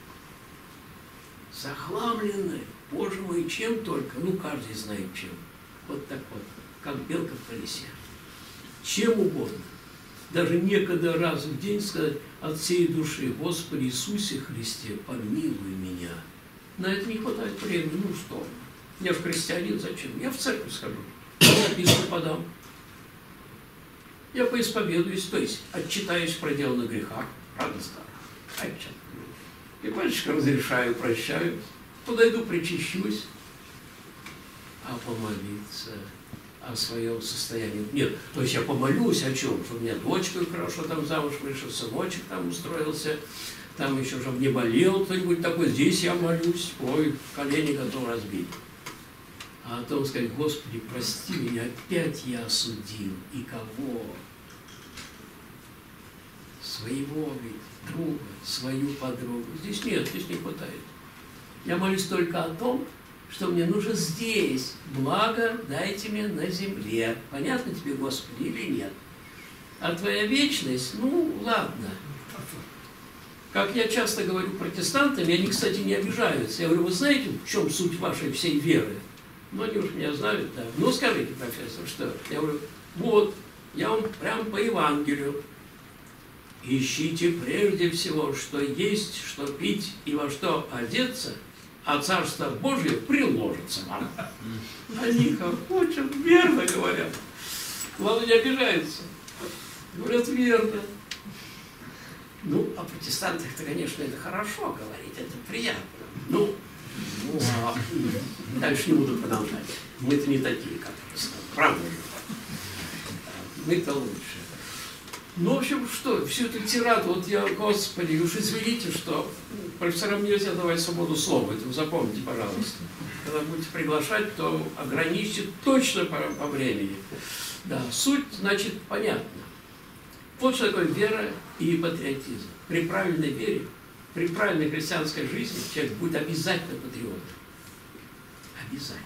Захламлено. Боже мой, чем только? Каждый знает чем. Вот так вот, как белка в колесе. Чем угодно. Даже некогда раз в день сказать от всей души: Господи Иисусе Христе, помилуй меня. На это не хватает времени. Что? Я же христианин, зачем? Я в церковь схожу. Я записку подам. Я поисповедуюсь, то есть отчитаюсь в проделанных грехах. Правда, старо. И батюшка разрешаю, прощаю, подойду, причащусь, а помолиться о своем состоянии. Нет, то есть я помолюсь о чем? Что у меня дочка хорошо там замуж вышел, сыночек там устроился, там еще, чтобы не болел кто-нибудь такой, здесь я молюсь, ой, колени готов разбить. А о том сказать: Господи, прости меня, опять я осудил. И кого? Своего ведь друга, свою подругу. Здесь нет, здесь не хватает. Я молюсь только о том, что мне нужно здесь. Благо дайте мне на земле. Понятно тебе, Господи, или нет? А твоя вечность, ну, ладно. Как я часто говорю протестантам, и они, кстати, не обижаются. Я говорю: вы знаете, в чем суть вашей всей веры? Ну, они уж меня знают, да. Ну, скажите, профессор, что? Я говорю: вот, я вам прям по Евангелию. Ищите прежде всего, что есть, что пить и во что одеться, а Царство Божие приложится вам. Они хохочут, верно говорят. Главное, не обижаются. Говорят, верно. Ну, о протестантах-то, конечно, это хорошо говорить, это приятно. Ну, дальше не буду продолжать. Мы-то не такие, как протестанты. Правда же? Мы-то лучше. Ну, в общем, что, всю эту тираду, вот я, Господи, уж извините, что профессорам нельзя давать свободу слова, это вы запомните, пожалуйста. Когда будете приглашать, то ограничьте точно по времени. Да, суть, значит, понятна. Вот что такое вера и патриотизм. При правильной вере, при правильной христианской жизни человек будет обязательно патриотом. Обязательно.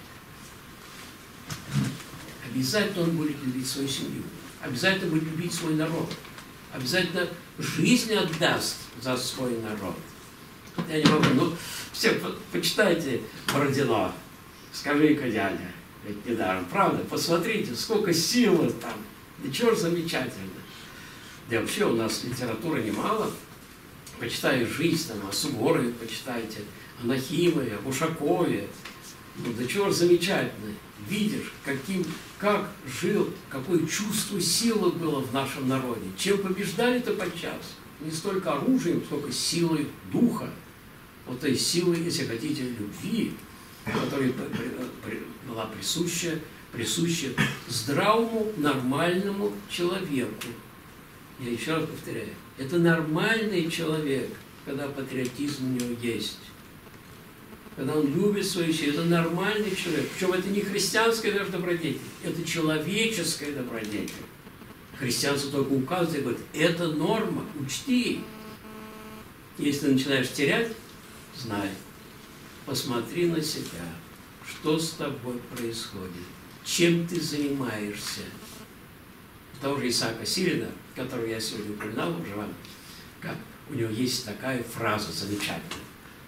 Обязательно он будет любить свою семью. Обязательно будет любить свой народ. Обязательно жизнь отдаст за свой народ. Я не могу, ну, все, почитайте Бородино. Скажи-ка, дядя, ведь недаром, правда? Посмотрите, сколько силы там. Да чего ж замечательно. Да вообще у нас литературы немало. Почитаю жизнь, там, о Суворове почитайте, о Нахимове, о Ушакове. Ну, да чего ж замечательно. Видишь, как жил, какое чувство силы было в нашем народе. Чем побеждали-то подчас? Не столько оружием, сколько силой духа. Вот той силой, если хотите, любви, которая была присуща здравому, нормальному человеку. Я еще раз повторяю, это нормальный человек, когда патриотизм у него есть. Когда он любит свою семью, это нормальный человек. Причем это не христианская даже добродетель, это человеческая добродетель. Христианство только указывает, говорит, это норма, учти. Если ты начинаешь терять, знай, посмотри на себя, что с тобой происходит, чем ты занимаешься. Того же Исаака Сирина, которого я сегодня упоминал уже вам, как у него есть такая фраза замечательная.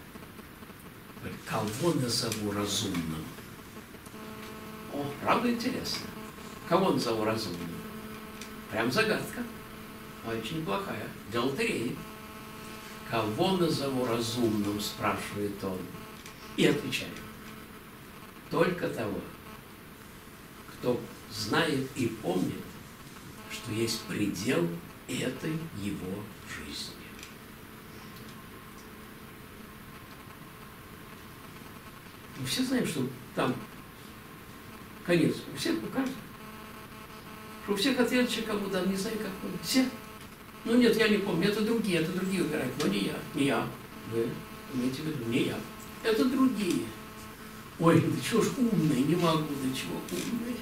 Кого назову разумным? О, правда интересно. Кого назову разумным? Прям загадка. Очень неплохая. Для лотереи. Кого назову разумным, спрашивает он. И отвечает. Только того, кто знает и помнит, что есть предел этой его жизни. Мы все знаем, что там конец. У всех, у каждого. Что у всех ответ кому да, не знаю, как он. Все. Ну нет, я не помню. Это другие убирают. Но не я. Не я. Вы имеете в виду, не я. Это другие. Ой, да чего ж умные, не могу, да чего умные.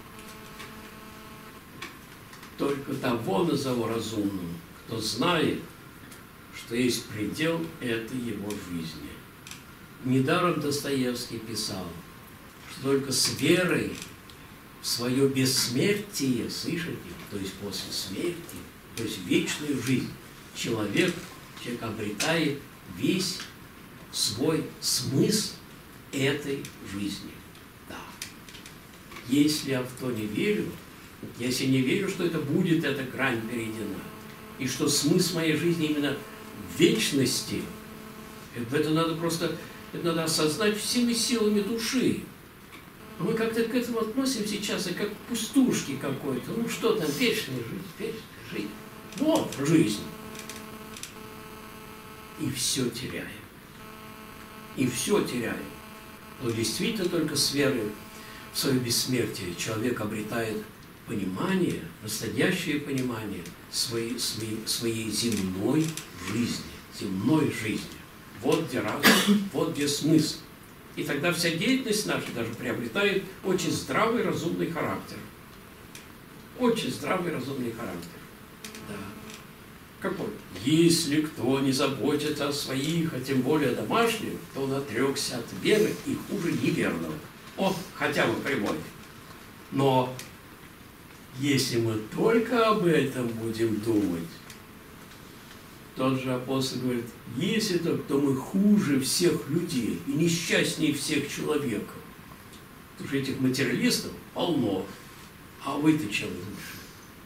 Только того назову разумным, кто знает, что есть предел этой его жизни. Недаром Достоевский писал, что только с верой в свое бессмертие, слышите, то есть после смерти, то есть вечную жизнь, человек обретает весь свой смысл этой жизни. Да. Если я в то не верю, если не верю, что это будет, эта грань перейдена, и что смысл моей жизни именно в вечности, это надо просто, это надо осознать всеми силами души. Мы как-то к этому относимся сейчас, как к пустушке какой-то. Ну что там, вечная жизнь, вечная жизнь. Вот жизнь. и все теряем. И все теряем. Но действительно только с верой в свое бессмертие человек обретает понимание, настоящее понимание своей земной жизни. Земной жизни. Вот где разум, вот где смысл. И тогда вся деятельность наша даже приобретает очень здравый, разумный характер. Очень здравый, разумный характер. Да. Какой? Если кто не заботится о своих, а тем более о домашних, то он отрекся от веры и хуже неверного. О, хотя бы прямой. Но если мы только об этом будем думать, тот же апостол говорит, если то, то мы хуже всех людей и несчастнее всех человеков. Потому что этих материалистов полно. А вы-то чем лучше?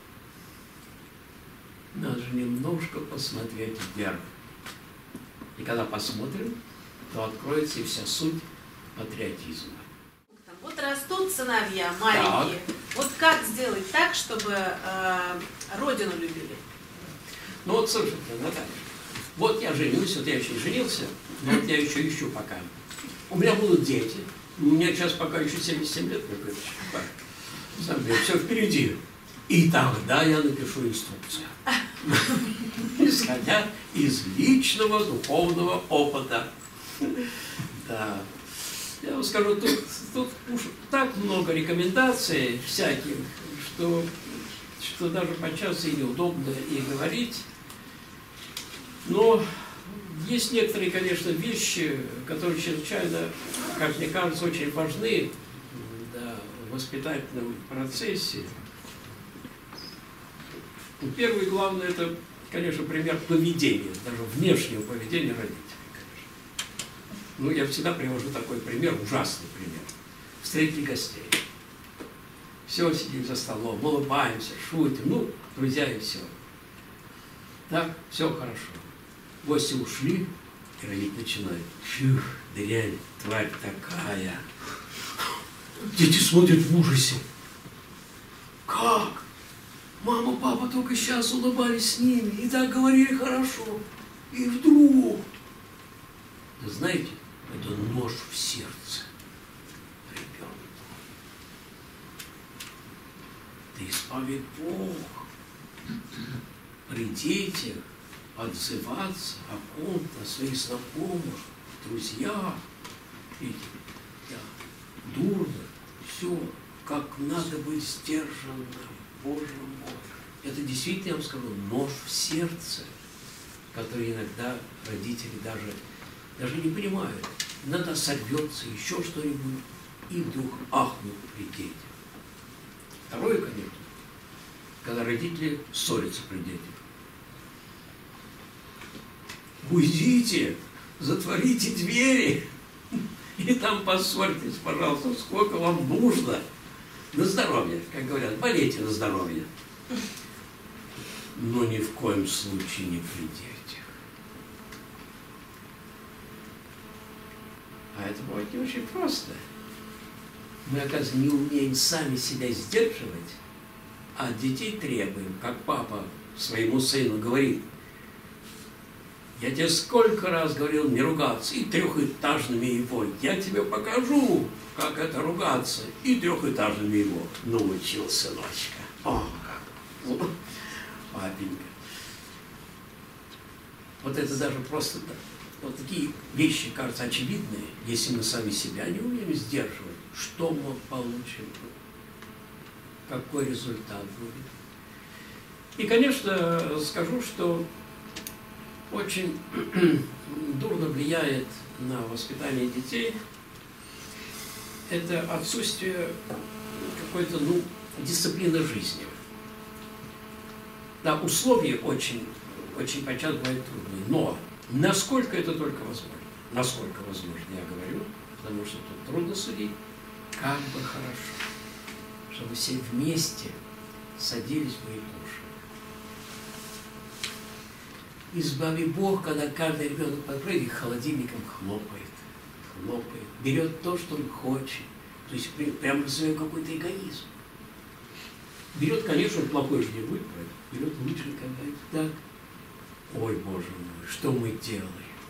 Надо же немножко посмотреть вверх. И когда посмотрим, то откроется и вся суть патриотизма. Вот растут сыновья маленькие. Так. Вот как сделать так, чтобы Родину любили? Ну вот, слушайте, Наталья, вот я женюсь, вот я еще не женился, но вот я еще ищу пока. У меня будут дети, у меня сейчас пока еще 77 лет, все впереди. И тогда я напишу инструкцию, исходя из личного духовного опыта. Да. Я вам скажу, тут уж так много рекомендаций всяких, что даже подчас и неудобно и говорить. Но есть некоторые, конечно, вещи, которые чрезвычайно, как мне кажется, очень важны, да, в воспитательном процессе. Первый, главное, это, конечно, пример поведения, даже внешнего поведения родителей, конечно. Ну, я всегда привожу такой пример, ужасный пример. Встретили гостей. Все, сидим за столом, улыбаемся, шутим, ну, друзья и все. Так, все хорошо. Гости ушли, и родители начинают. Фух, дрянь, тварь такая. Дети смотрят в ужасе. Как? Мама, папа только сейчас улыбались с ними, и так говорили хорошо. И вдруг... Да знаете, это нож в сердце ребенка. Да избави Бог при детях отзываться о ком-то, о своих знакомых, друзьях. Видите, да, дурно, все, как надо быть сдержанным, Боже мой. Это действительно, я вам скажу, нож в сердце, который иногда родители даже не понимают. Иногда сорвется, еще что-нибудь, и вдруг ахнут при детях. Второе, конечно, когда родители ссорятся при детях. Уйдите, затворите двери, и там поссорьтесь, пожалуйста, сколько вам нужно. На здоровье, как говорят, болейте на здоровье. Но ни в коем случае не при детях. А это бывает не очень просто. Мы, оказывается, не умеем сами себя сдерживать, а от детей требуем, как папа своему сыну говорит, я тебе сколько раз говорил не ругаться, и трехэтажными его. Я тебе покажу, как это ругаться, и трехэтажными его. Научил сыночка. О, как! Папенька. Вот это даже просто так. Вот такие вещи кажутся очевидные. Если мы сами себя не умеем сдерживать, что мы получим? Какой результат будет? И, конечно, скажу, что очень дурно влияет на воспитание детей это отсутствие какой-то, дисциплины жизни. Да, условия очень подчас бывают трудные, но насколько это только возможно, насколько возможно, я говорю, потому что тут трудно судить, как бы хорошо, чтобы все вместе садились бы и кушали. Избави Бог, когда каждый ребенок подпрыгивает, холодильником хлопает, берет то, что он хочет. То есть прямо развивает какой-то эгоизм. Берет, конечно, плохой же не будет брать, берет лучше, как говорит, так. ой, Боже мой, что мы делаем?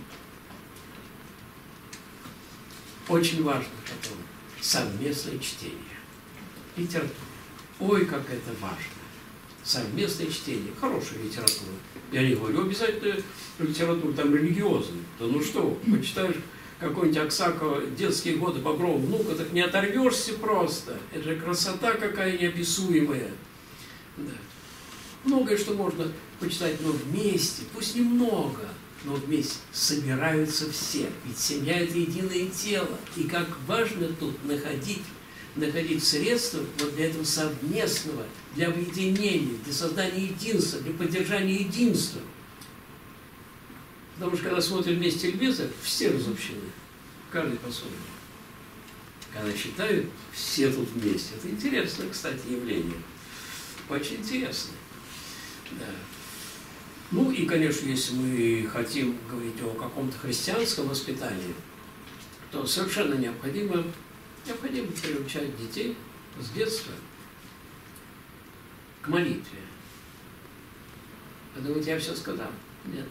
Очень важно потом совместное чтение литературы. Ой, как это важно. Совместное чтение, хорошая литература. Я не говорю обязательно литературу там религиозную. Да ну что, почитаешь какой-нибудь Аксакова «Детские годы Багрова внука», так не оторвешься просто. Это же красота какая неописуемая. Да. Многое, что можно почитать, но вместе, пусть немного, но вместе собираются все. Ведь семья – это единое тело. И как важно тут находить средства вот для этого совместного, для объединения, для создания единства, для поддержания единства. Потому что когда смотрят вместе телевизор, все разобщены, каждый по-своему. Когда читают, все тут вместе. Это интересное, кстати, явление. Очень интересное. Да. Ну и, конечно, если мы хотим говорить о каком-то христианском воспитании, то совершенно необходимо приучать детей с детства к молитве. Вы думаете, я все сказал? Нет.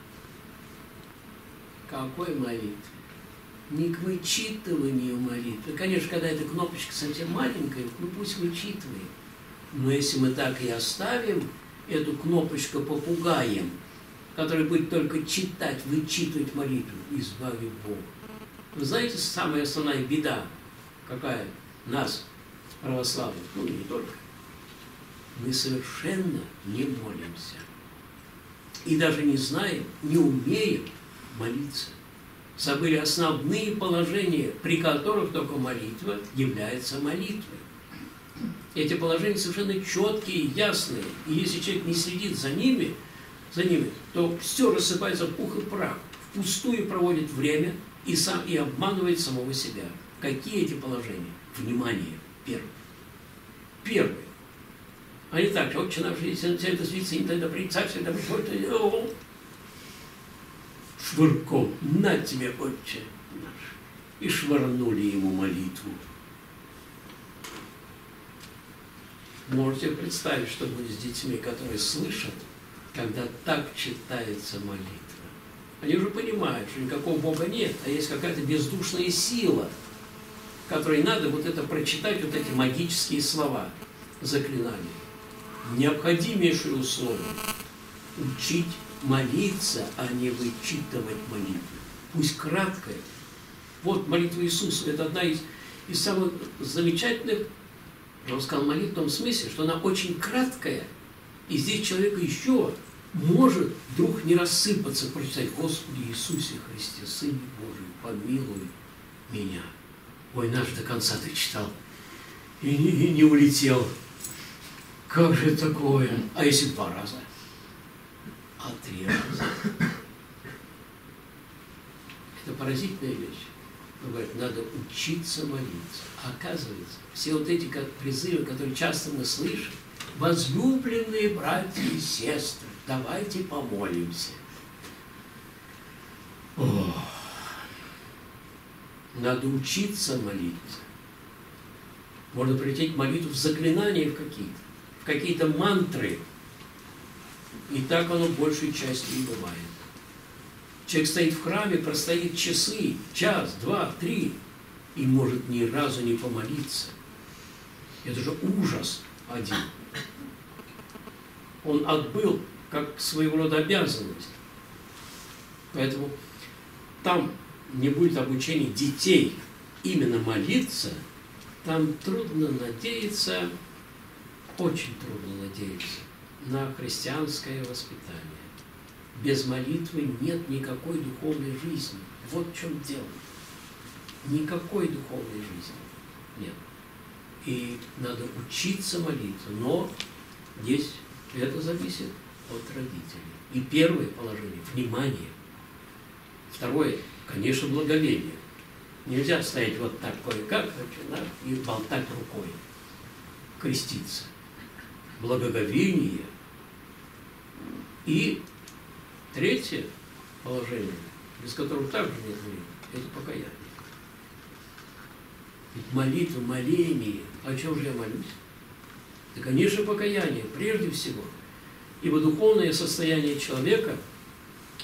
Какой молитве? Не к вычитыванию молитвы. Конечно, когда эта кнопочка совсем маленькая, ну пусть вычитывает. Но если мы так и оставим эту кнопочку попугаем, который будет только читать, вычитывать молитву, избавит Бог. Вы знаете, самая основная беда, какая нас, православных, ну не только, мы совершенно не молимся. И даже не знаем, не умеем молиться. Забыли основные положения, при которых только молитва является молитвой. Эти положения совершенно четкие, ясные. И если человек не следит за ними, то все рассыпается в пух и прах. Впустую проводит время и обманывает самого себя. Какие эти положения? Внимание. Первое. А не так, отче наш, если это святый, тогда при царстве, тогда приходит, швырком, на тебе, отче наш. И швырнули ему молитву. Можете представить, что будет с детьми, которые слышат, когда так читается молитва. Они уже понимают, что никакого Бога нет, а есть какая-то бездушная сила, которой надо вот это прочитать, вот эти магические слова, заклинания. Необходимейшее условие – учить молиться, а не вычитывать молитву. Пусть краткая. Вот молитва Иисуса – это одна из самых замечательных, я бы сказал, молитв в том смысле, что она очень краткая, и здесь человек еще может вдруг не рассыпаться, прочитать: «Господи Иисусе Христе, Сыне Божий, помилуй меня». Ой, наш до конца ты читал и не улетел. Как же такое? А если 2 раза? А 3 раза? Это поразительная вещь. Говорят, надо учиться молиться. А оказывается, все вот эти призывы, которые часто мы слышим: возлюбленные братья и сестры, давайте помолимся. Ох. Надо учиться молиться. Можно превратить молитву в заклинания в какие-то мантры. И так оно большей частью и бывает. Человек стоит в храме, простоит часы, час, 2, 3, и может ни разу не помолиться. Это же ужас один. Он отбыл как своего рода обязанность. Поэтому там не будет обучения детей именно молиться, там трудно надеяться, очень трудно надеяться на христианское воспитание. Без молитвы нет никакой духовной жизни. Вот в чем дело. Никакой духовной жизни нет. И надо учиться молиться, но здесь это зависит от родителей. И первое положение – внимание. Второе – конечно, благовение. Нельзя стоять вот так кое-как и болтать рукой, креститься. Благоговение. И третье положение, без которого также нет времени, это покаяние. Ведь молитва, моление, о чем же я молюсь? Да, конечно, покаяние, прежде всего. Ибо духовное состояние человека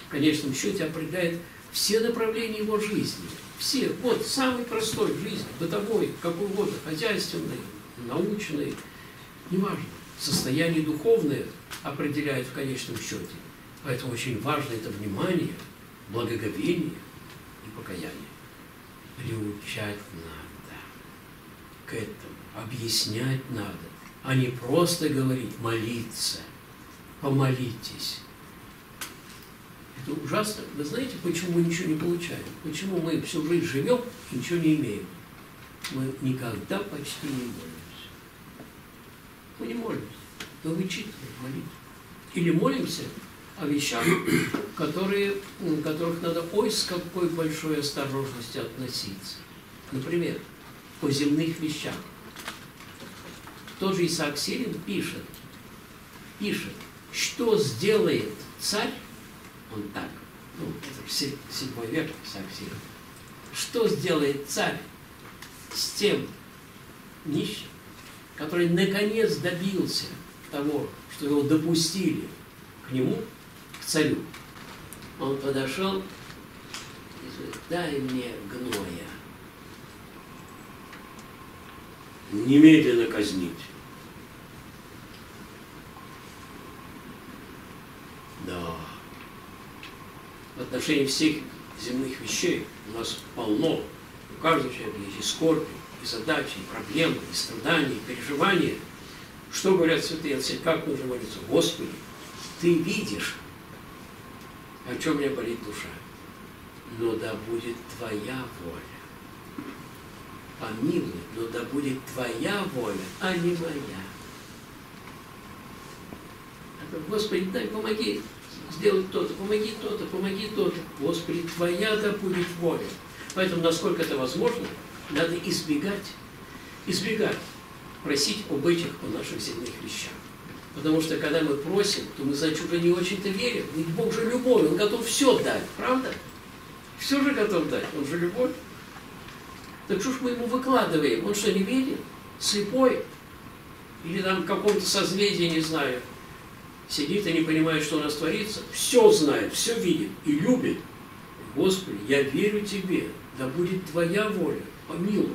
в конечном счете определяет все направления его жизни. Все. Вот самый простой в жизни, бытовой, какой угодно, хозяйственный, научный, неважно. Состояние духовное определяет в конечном счете. Поэтому очень важно это внимание, благоговение и покаяние. Приучать надо к этому, объяснять надо, а не просто говорить, молиться. Помолитесь. Это ужасно. Вы знаете, почему мы ничего не получаем? Почему мы всю жизнь живем и ничего не имеем? Мы никогда почти не молимся. Мы не молимся, мы вычитываем молитву. Или молимся о вещах, которых надо ой с какой большой осторожностью относиться. Например, о земных вещах. Тот же Исаак Сирин пишет, что сделает царь, он так, это 7 век Исаак Сирин, что сделает царь с тем нищим, который наконец добился того, что его допустили к нему, к царю. Он подошел и говорит, дай мне гноя. Немедленно казнить. Да. В отношении всех земных вещей у нас полно. У каждого человека есть и скорби, и задачи, и проблемы, и страдания, и переживания. Что говорят святые отцы? Как нужно молиться? Господи, Ты видишь, о чем мне болит душа. Но да будет Твоя воля. Помилуй, но да будет Твоя воля, а не моя. Господи, дай, помоги сделать то-то, помоги то-то, помоги то-то. Господи, Твоя да будет воля. Поэтому, насколько это возможно, надо избегать просить об этих, о наших земных вещах. Потому что, когда мы просим, то мы, значит, уже не очень-то верим. Ведь Бог же любовь, Он готов все дать, правда? Все же готов дать, Он же любовь. Так что ж мы Ему выкладываем? Он что, не видит? Слепой? Или там в каком-то созвездии, не знаю, сидит и не понимает, что у нас творится? Все знает, все видит и любит. Господи, я верю Тебе, да будет Твоя воля, помилуй.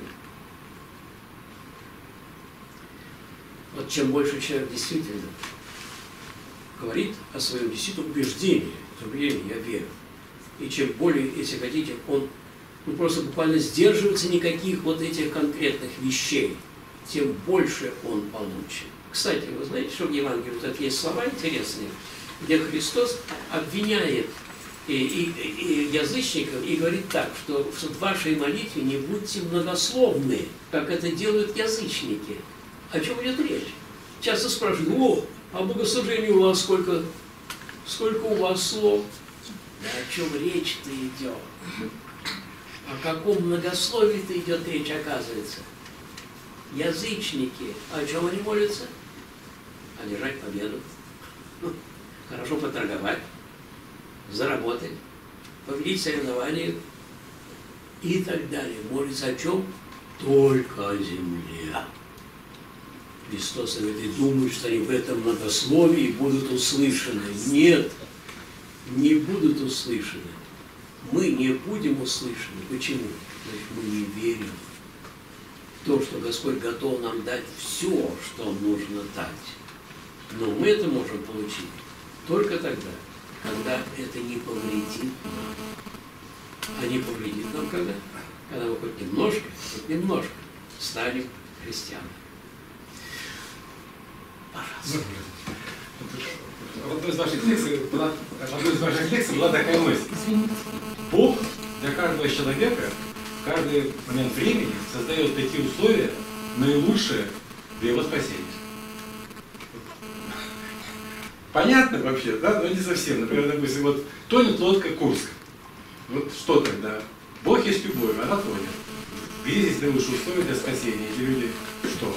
Вот чем больше человек действительно говорит о своем действительном убеждении, я верю, и чем более, если хотите, он просто буквально сдерживается никаких вот этих конкретных вещей, тем больше он получит. Кстати, вы знаете, что в Евангелии вот есть слова интересные, где Христос обвиняет и язычников и говорит так, что в вашей молитве не будьте многословны, как это делают язычники. О чем идет речь? Часто спрашивают, о богослужении у вас сколько у вас слов? Да о чем речь-то идет? О каком многословии-то идет речь, оказывается? Язычники, о чем они молятся? Одержать победу. Хорошо поторговать, заработать, победить в соревнованиях и так далее. Молится о чем? Только о земле. Христос говорит, и думают, что они в этом многословии будут услышаны. Нет, не будут услышаны. Мы не будем услышаны. Почему? Значит, мы не верим в то, что Господь готов нам дать все, что нужно дать. Но мы это можем получить только тогда, когда это не повредит нам. А не повредит нам когда? Когда мы хоть немножко станем христианами. Пожалуйста. В одной из ваших лекций была такая мысль. Бог для каждого человека в каждый момент времени создает такие условия, наилучшие для его спасения. Понятно вообще, да? Но не совсем. Например, допустим, вот тонет лодка Курск. Вот что тогда? Бог есть любовь, она тонет. Где здесь наилучшие условия для спасения? Эти люди что?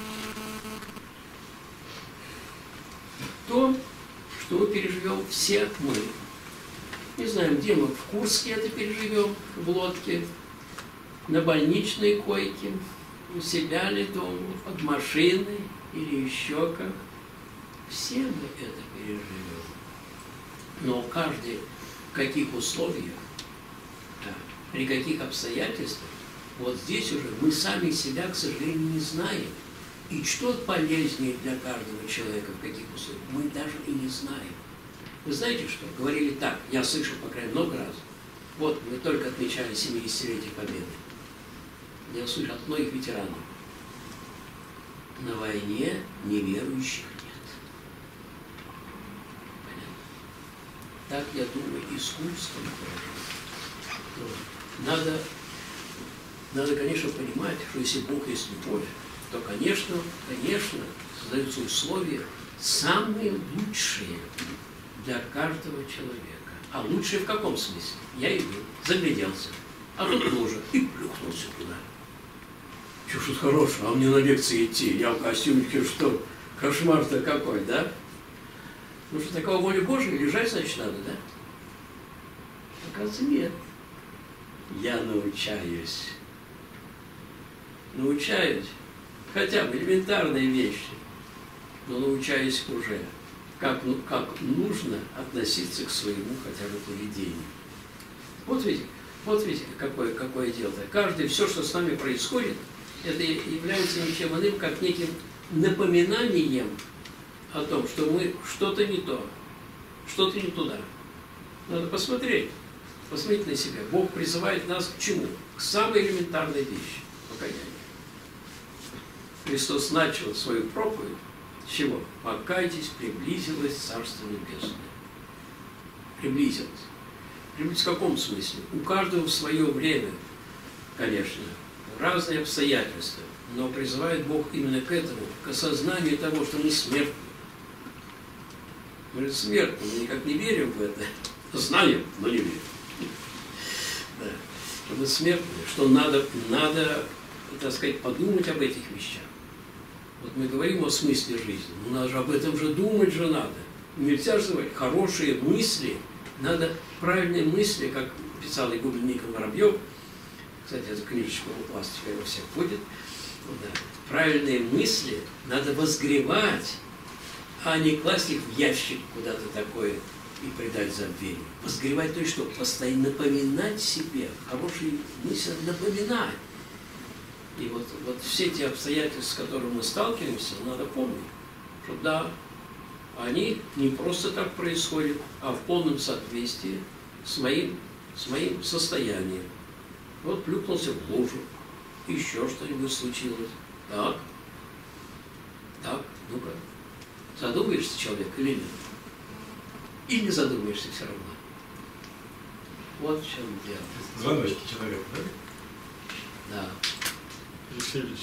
То, что мы переживем все мы. Не знаем, где мы, в Курске это переживем, в лодке, на больничной койке, у себя ли дома, под машиной или еще как. Все мы это переживем. Но каждый каких условиях, да, при каких обстоятельствах, вот здесь уже мы сами себя, к сожалению, не знаем. И что полезнее для каждого человека, в каких условиях, мы даже и не знаем. Вы знаете что? Говорили так, я слышал, по крайней мере, много раз. Вот, мы только отмечали 70-летие Победы. Я слышал от многих ветеранов. На войне неверующих нет. Понятно? Так, я думаю, и с Курском тоже. Надо, конечно, понимать, что если Бог есть любовь, то, конечно, создаются условия самые лучшие для каждого человека. А лучшие в каком смысле? Я и был, загляделся, а тут лужа, и плюхнулся туда. Что ж тут хорошего, а мне на лекции идти, я в костюмчике, что? Кошмар-то какой, да? Ну что, такого воли Божьей, лежать, значит, надо, да? Оказывается, нет. Я научаюсь, хотя бы элементарные вещи, но научаюсь уже, как нужно относиться к своему хотя бы поведению. Вот видите, какое дело-то. Каждый, все, что с нами происходит, это является ничем иным, как неким напоминанием о том, что мы что-то не то, что-то не туда. Надо посмотреть на себя. Бог призывает нас к чему? К самой элементарной вещи – покаянию. Христос начал свою проповедь с чего? Покайтесь, приблизилось Царство Небесное. Приблизилось. Приблизилось в каком смысле? У каждого в свое время, конечно, разные обстоятельства, но призывает Бог именно к этому, к осознанию того, что мы смертны. Мы смертны, мы никак не верим в это. Знаем, но не верим. Да. Что мы смертны, что надо, так сказать, подумать об этих вещах. Вот мы говорим о смысле жизни, но надо же об этом же думать же надо. Нельзя же забывать, хорошие мысли, надо правильные мысли, как писал игумен Никон Воробьев, кстати, эту книжечку у вас теперь у всех будет, да. Правильные мысли надо возгревать, а не класть их в ящик куда-то такое и предать забвению. Возгревать, то есть что? Постоянно напоминать себе, хорошие мысли напоминать. И вот все те обстоятельства, с которыми мы сталкиваемся, надо помнить, что да, они не просто так происходят, а в полном соответствии с моим состоянием. Вот плюхнулся в лужу, еще что-нибудь случилось. Так, ну-ка, задумаешься человек или нет? Или не задумаешься все равно? Вот в чем дело. Звоночки человеку, да? Да. Алексеевич,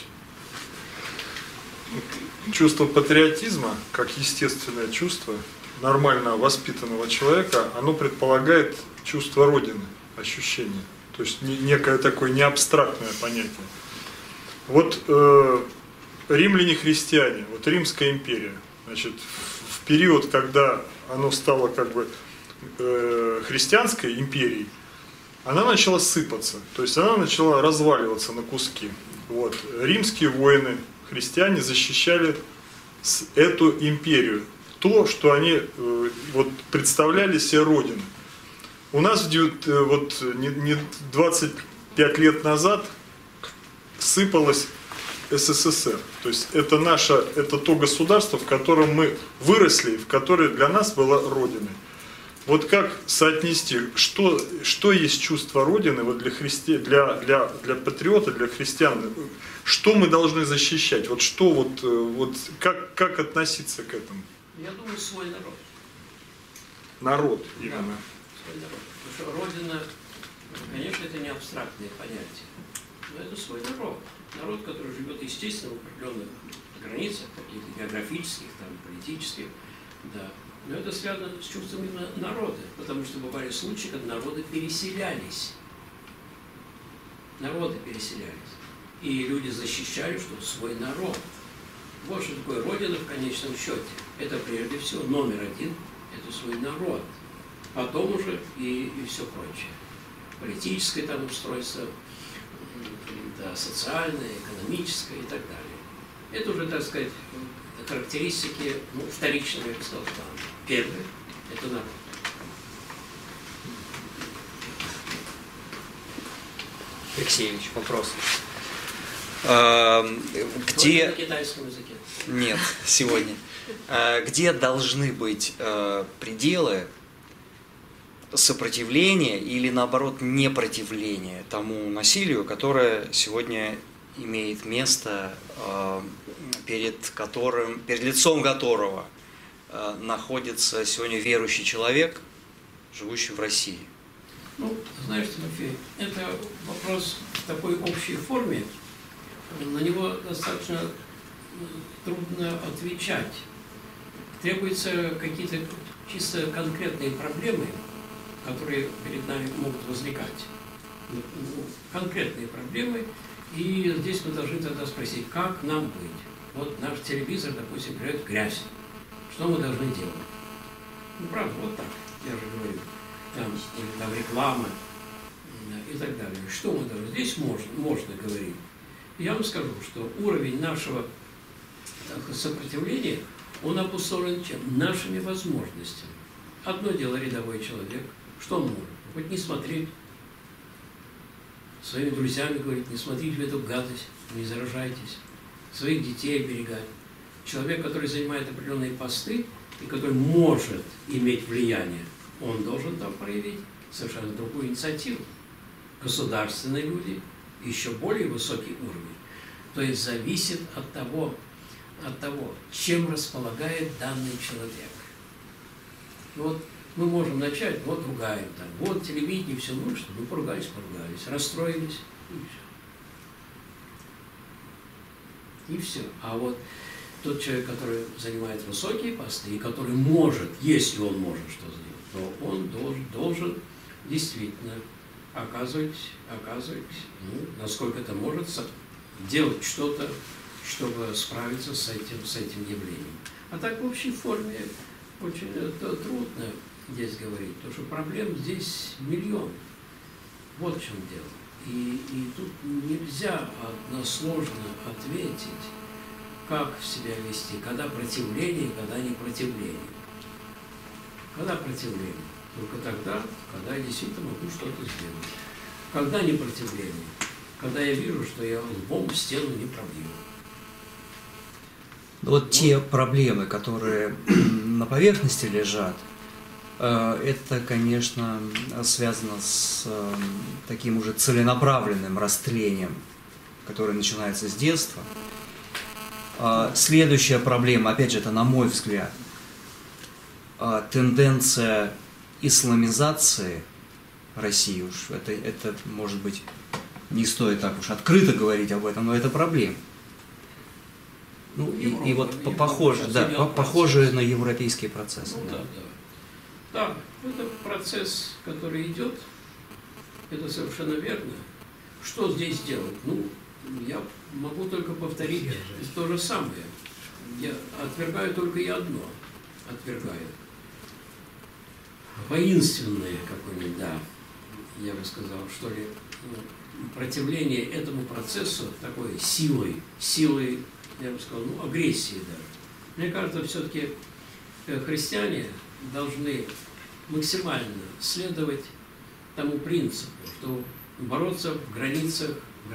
чувство патриотизма, как естественное чувство нормально воспитанного человека, оно предполагает чувство Родины, ощущение. То есть некое такое неабстрактное понятие. Вот римляне-христиане, вот Римская империя, значит, в период, когда оно стало как бы христианской империей, она начала сыпаться, то есть она начала разваливаться на куски. Вот. Римские воины, христиане защищали эту империю, то, что они вот, представляли себе Родину. У нас вот, не 25 лет назад сыпалось СССР. То есть это то государство, в котором мы выросли, в которое для нас было Родиной. Вот как соотнести, что есть чувство Родины вот для патриота, для христиан? Что мы должны защищать? Вот что как относиться к этому? Я думаю, свой народ. Народ именно. Да, свой народ. Потому что Родина, конечно, это не абстрактное понятие, но это свой народ. Народ, который живет, естественно, в определенных границах, каких-то географических, там, политических, да. Но это связано с чувством именно народа, потому что бывали случаи, когда народы переселялись. Народы переселялись. И люди защищали, что свой народ. Вот что такое Родина в конечном счете. Это прежде всего номер один, это свой народ. Потом уже и все прочее. Политическое там устройство, да, социальное, экономическое и так далее. Это уже, так сказать, характеристики вторичного, я бы сказал, первое – это народ. Алексеевич, вопрос. Только Где... на китайском языке. Нет, сегодня. Где должны быть пределы сопротивления или, наоборот, непротивления тому насилию, которое сегодня имеет место, перед лицом которого находится сегодня верующий человек, живущий в России? Ну, знаешь, Тимофей, это вопрос в такой общей форме, на него достаточно трудно отвечать. Требуются какие-то чисто конкретные проблемы, которые перед нами могут возникать. Конкретные проблемы, и здесь мы должны тогда спросить, как нам быть. Вот наш телевизор, допустим, берет грязь. Что мы должны делать? Ну, правда, вот так, я же говорю. Там реклама и так далее. Что мы должны? Здесь можно говорить. Я вам скажу, что уровень нашего сопротивления, он обусловлен чем? Нашими возможностями. Одно дело рядовой человек. Что он может? Хоть не смотреть, своими друзьями говорить, не смотрите в эту гадость, не заражайтесь, своих детей оберегать. Человек, который занимает определенные посты и который может иметь влияние, он должен там проявить совершенно другую инициативу. Государственные люди еще более высокий уровень. То есть зависит от того, чем располагает данный человек. Вот мы можем начать, вот ругаем там, вот телевидение, все, ну что, ну поругались, расстроились, и все. А вот тот человек, который занимает высокие посты, и который может, если он может что сделать, то он должен действительно оказывать, ну, насколько это может, делать что-то, чтобы справиться с этим явлением. А так в общей форме очень трудно здесь говорить, потому что проблем здесь миллион. Вот в чем дело. И тут нельзя односложно ответить, как себя вести, когда противление, когда не противление. Когда противление? Только тогда, когда я действительно могу что-то сделать. Когда не противление? Когда я вижу, что я лбом в стену не пробью. Вот те проблемы, которые на поверхности лежат, это, конечно, связано с таким уже целенаправленным растлением, которое начинается с детства. Следующая проблема, опять же, это на мой взгляд, тенденция исламизации России. Уж это, может быть, не стоит так уж открыто говорить об этом, но это проблема. Ну, и вот похоже на европейские процессы. Ну, да, это процесс, который идет, это совершенно верно. Что здесь делать? Ну, я могу только повторить то же самое. Я отвергаю только и одно. Отвергаю. Воинственное какое-нибудь, да, я бы сказал, что ли, противление этому процессу такой силой, я бы сказал, ну, агрессии даже. Мне кажется, все-таки христиане должны максимально следовать тому принципу, что бороться в границах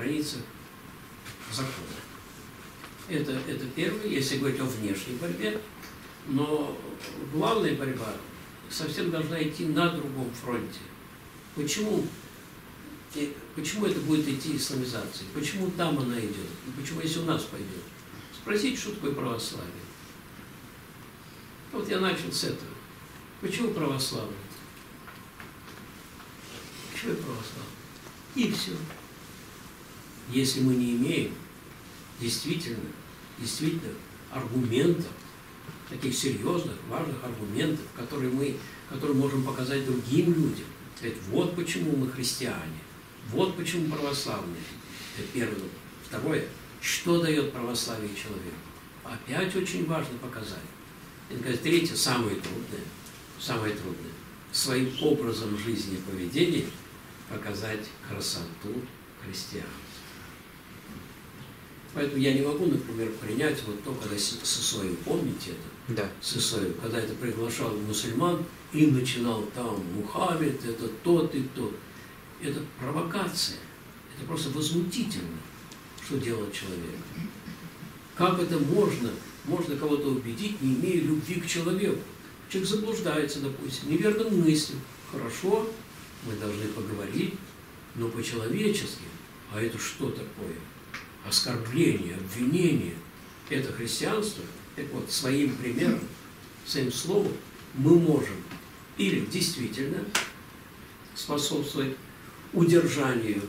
закона. Это первое, если говорить о внешней борьбе, но главная борьба совсем должна идти на другом фронте. Почему это будет идти исламизация? Почему там она идет? И почему, если у нас пойдет? Спросите, что такое православие. Вот я начал с этого. Почему православие? Почему православие? И все. Если мы не имеем действительно аргументов, таких серьезных, важных аргументов, которые можем показать другим людям. Сказать, вот почему мы христиане, вот почему православные. Это первое. Второе. Что дает православие человеку? Опять очень важно показать. И, третье, самое трудное, своим образом жизни и поведения показать красоту христианства. Поэтому я не могу, например, принять вот то, когда Сысоев, помните это? Да. Сысоев, когда это приглашал мусульман и начинал там Мухаммед, это тот и тот. Это провокация. Это просто возмутительно, что делает человек. Как это можно кого-то убедить, не имея любви к человеку? Человек заблуждается, допустим, неверным мыслям. Хорошо, мы должны поговорить, но по-человечески. А это что такое? Оскорбление, обвинение. Это христианство. Так вот, своим примером, своим словом мы можем или действительно способствовать удержанию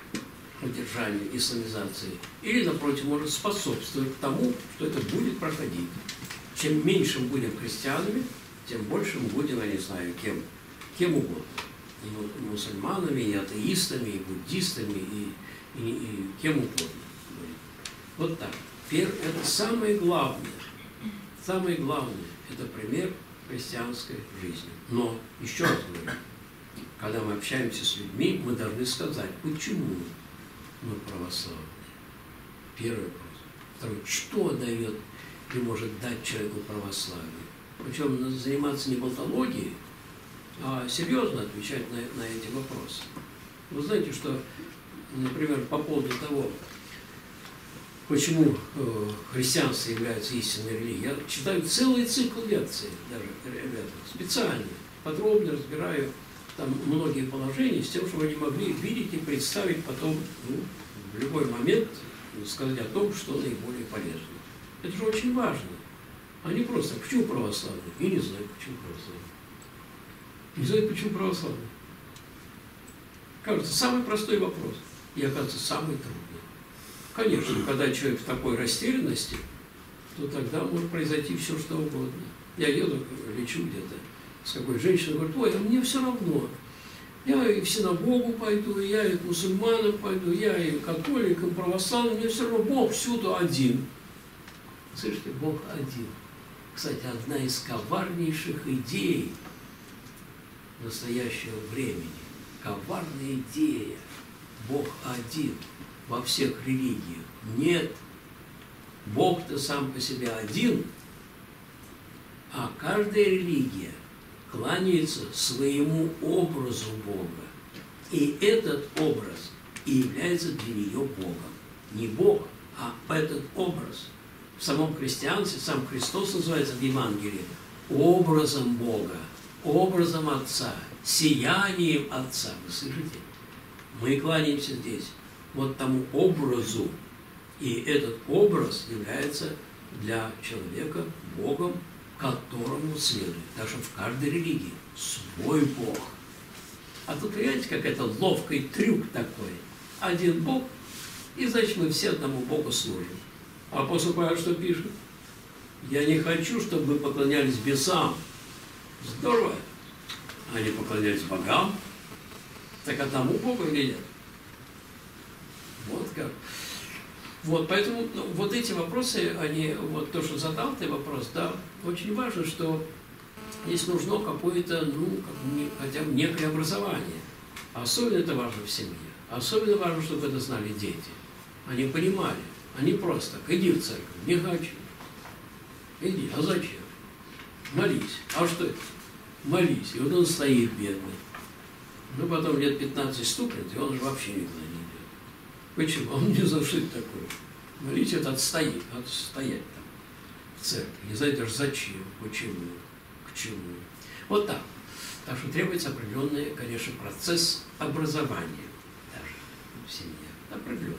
исламизации, или, напротив, может способствовать тому, что это будет проходить. Чем меньше мы будем христианами, тем больше мы будем, я не знаю, кем угодно. И мусульманами, и атеистами, и буддистами, и кем угодно. Вот так. Это самое главное. Самое главное – это пример христианской жизни. Но, еще раз говорю, когда мы общаемся с людьми, мы должны сказать, почему мы православные. Первый вопрос. Второй, что дает и может дать человеку православие? Причем заниматься не болтологией, а серьезно отвечать на эти вопросы. Вы знаете, что, например, по поводу того, почему христианство является истинной религией, я читаю целый цикл лекций, даже, ребята, специально, подробно разбираю там многие положения, с тем, чтобы они могли видеть и представить потом, в любой момент сказать о том, что наиболее полезно. Это же очень важно. А не просто, почему православные? Я не знаю, почему православные. Не знаю, почему православные. Кажется, самый простой вопрос. И, оказывается, самый трудный. Конечно, когда человек в такой растерянности, то тогда может произойти все, что угодно. Я еду, лечу где-то с какой женщиной, говорит, ой, а мне все равно. Я и в синагогу пойду, я и к мусульманам пойду, я и к католикам, православным, мне все равно Бог всюду один. Слышите, Бог один. Кстати, одна из коварнейших идей настоящего времени. Коварная идея. Бог один во всех религиях. Нет. Бог-то сам по себе один, а каждая религия кланяется своему образу Бога. И этот образ и является для нее Богом. Не Бог, а этот образ. В самом христианстве сам Христос называется в Евангелии образом Бога, образом Отца, сиянием Отца. Вы слышите? Мы кланяемся здесь вот тому образу. И этот образ является для человека Богом, которому следует. Даже в каждой религии свой Бог. А тут, понимаете, как это ловкий трюк такой. Один Бог, и значит мы все одному Богу служим. А апостол Павел что пишет? Я не хочу, чтобы вы поклонялись бесам. Здорово. Они поклонялись богам. Так одному Богу или нет? Вот как. Вот, поэтому вот эти вопросы, они, вот то, что задал ты вопрос, да, очень важно, что здесь нужно какое-то, хотя бы некое образование. Особенно это важно в семье. Особенно важно, чтобы это знали дети. Они понимали. Они просто, иди в церковь, не хочу. Иди, а зачем? Молись. А что это? Молись. И вот он стоит бедный. Ну, потом лет 15 стукнет, и он же вообще никуда не идет. Почему? Он не знает, что это такое. Молись, это отстоять там, в церкви. Не знает даже зачем, почему, к чему. Вот так. Так что требуется определенный, конечно, процесс образования даже в семье. Определенный.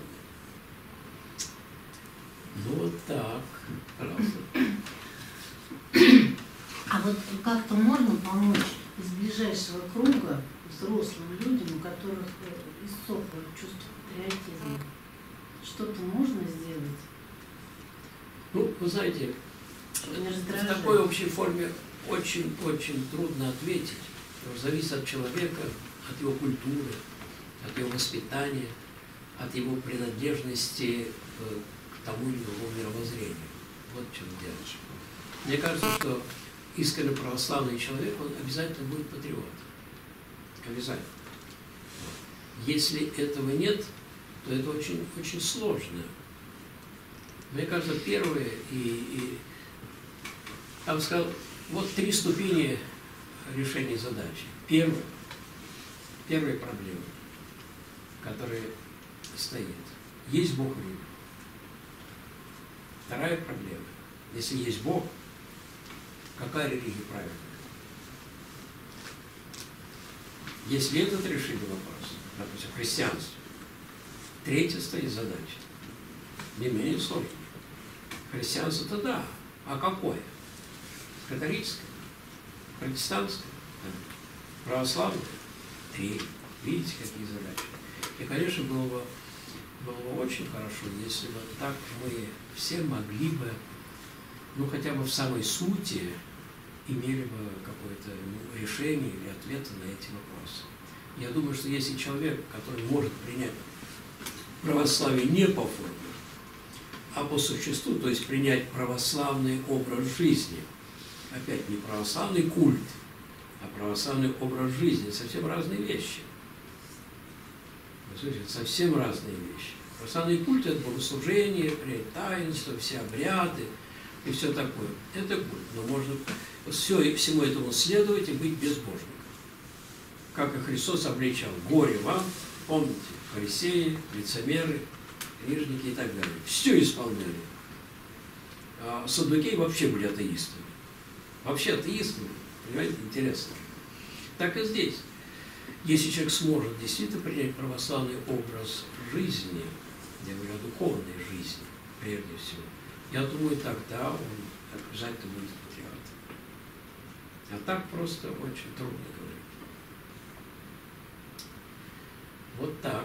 Ну вот так, пожалуйста. А вот как-то можно помочь из ближайшего круга взрослым людям, у которых иссохло чувство патриотизма? Что-то можно сделать? Ну, вы знаете, в такой общей форме очень-очень трудно ответить. Зависит от человека, от его культуры, от его воспитания, от его принадлежности к тому или другому мировоззрению. Вот в чем дело. Мне кажется, что искренне православный человек, он обязательно будет патриот. Обязательно. Если этого нет, то это очень, очень сложно. Мне кажется, первое, я бы сказал, вот 3 ступени решения задачи. Первая проблема, которая стоит. Есть Бог или нет? Вторая проблема. Если есть Бог, какая религия правильная? Если этот решили вопрос, допустим, христианство, третья стоит задача, не менее сложная. Христианство-то да, а какое? Католическое, протестантское, православное? Третье. Видите, какие задачи? И, конечно, было бы очень хорошо, если бы так мы все могли бы, ну, хотя бы в самой сути, имели бы какое-то решение или ответы на эти вопросы. Я думаю, что если человек, который может принять православие не по форме, а по существу, то есть принять православный образ жизни, опять не православный культ, а православный образ жизни, совсем разные вещи. Вы слышите, совсем разные вещи. Православный культ – это богослужение, таинство, все обряды и все такое. Это культ, но можно всему этому следовать и быть безбожником. Как и Христос обличал: горе вам, помните, фарисеи, лицемеры, книжники и так далее. Все исполняли. А саддукеи вообще были атеистами. Вообще атеистами, понимаете, интересно. Так и здесь. Если человек сможет действительно принять православный образ жизни, я говорю о духовной жизни, прежде всего, я думаю, тогда он обязательно будет патриотом. А так просто очень трудно говорить. Вот так.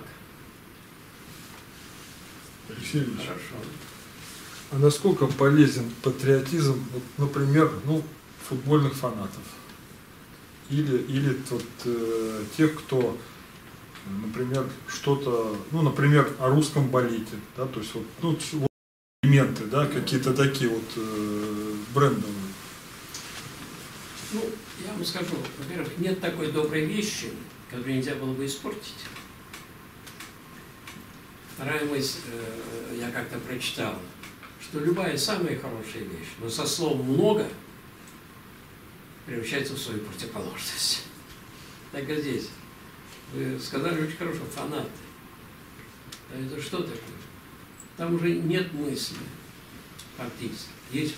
Алексей Ильич, Хорошо. а насколько полезен патриотизм, вот, например, футбольных фанатов? Или тех, кто, например, что-то, например, о русском балете, да, то есть вот элементы, да, какие-то такие брендовые. Ну, я вам скажу, во-первых, нет такой доброй вещи, которую нельзя было бы испортить. Вторая мысль, я как-то прочитал, что любая самая хорошая вещь, но со словом «много» превращается в свою противоположность. Так и здесь. Вы сказали очень хорошо, фанаты. А это что такое? Там уже нет мысли, фактически. Есть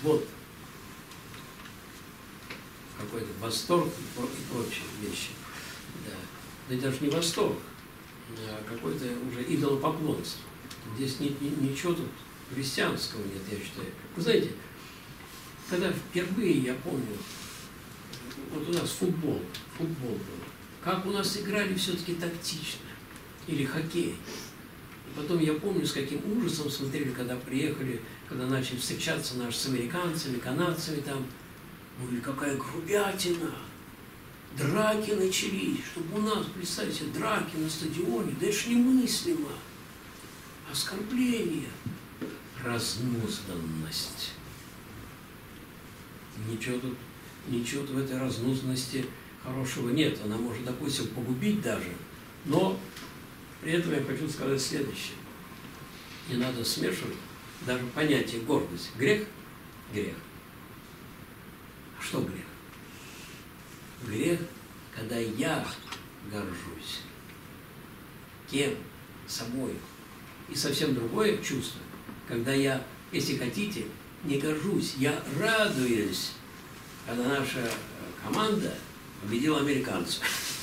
какой-то восторг и прочие вещи. Да. Да и даже не восторг, а какое-то уже идолопоклонство. Здесь ничего тут христианского нет, я считаю. Вы знаете, когда впервые, я помню, вот у нас футбол был. Как у нас играли все-таки тактично. Или хоккей. И потом я помню, с каким ужасом смотрели, когда приехали, когда начали встречаться наши с американцами, канадцами там. Ну или какая грубятина. Драки начались. Чтобы у нас, представьте, драки на стадионе. Да это ж немыслимо. Оскорбление. Разнузданность. Ничего в этой разнузданности хорошего нет. Она может, допустим, погубить даже. Но при этом я хочу сказать следующее. Не надо смешивать даже понятие гордость. Грех – грех. А что грех? Грех, когда я горжусь кем? Собой. И совсем другое чувство, когда я, если хотите, не горжусь, я радуюсь, когда наша команда победила американцев.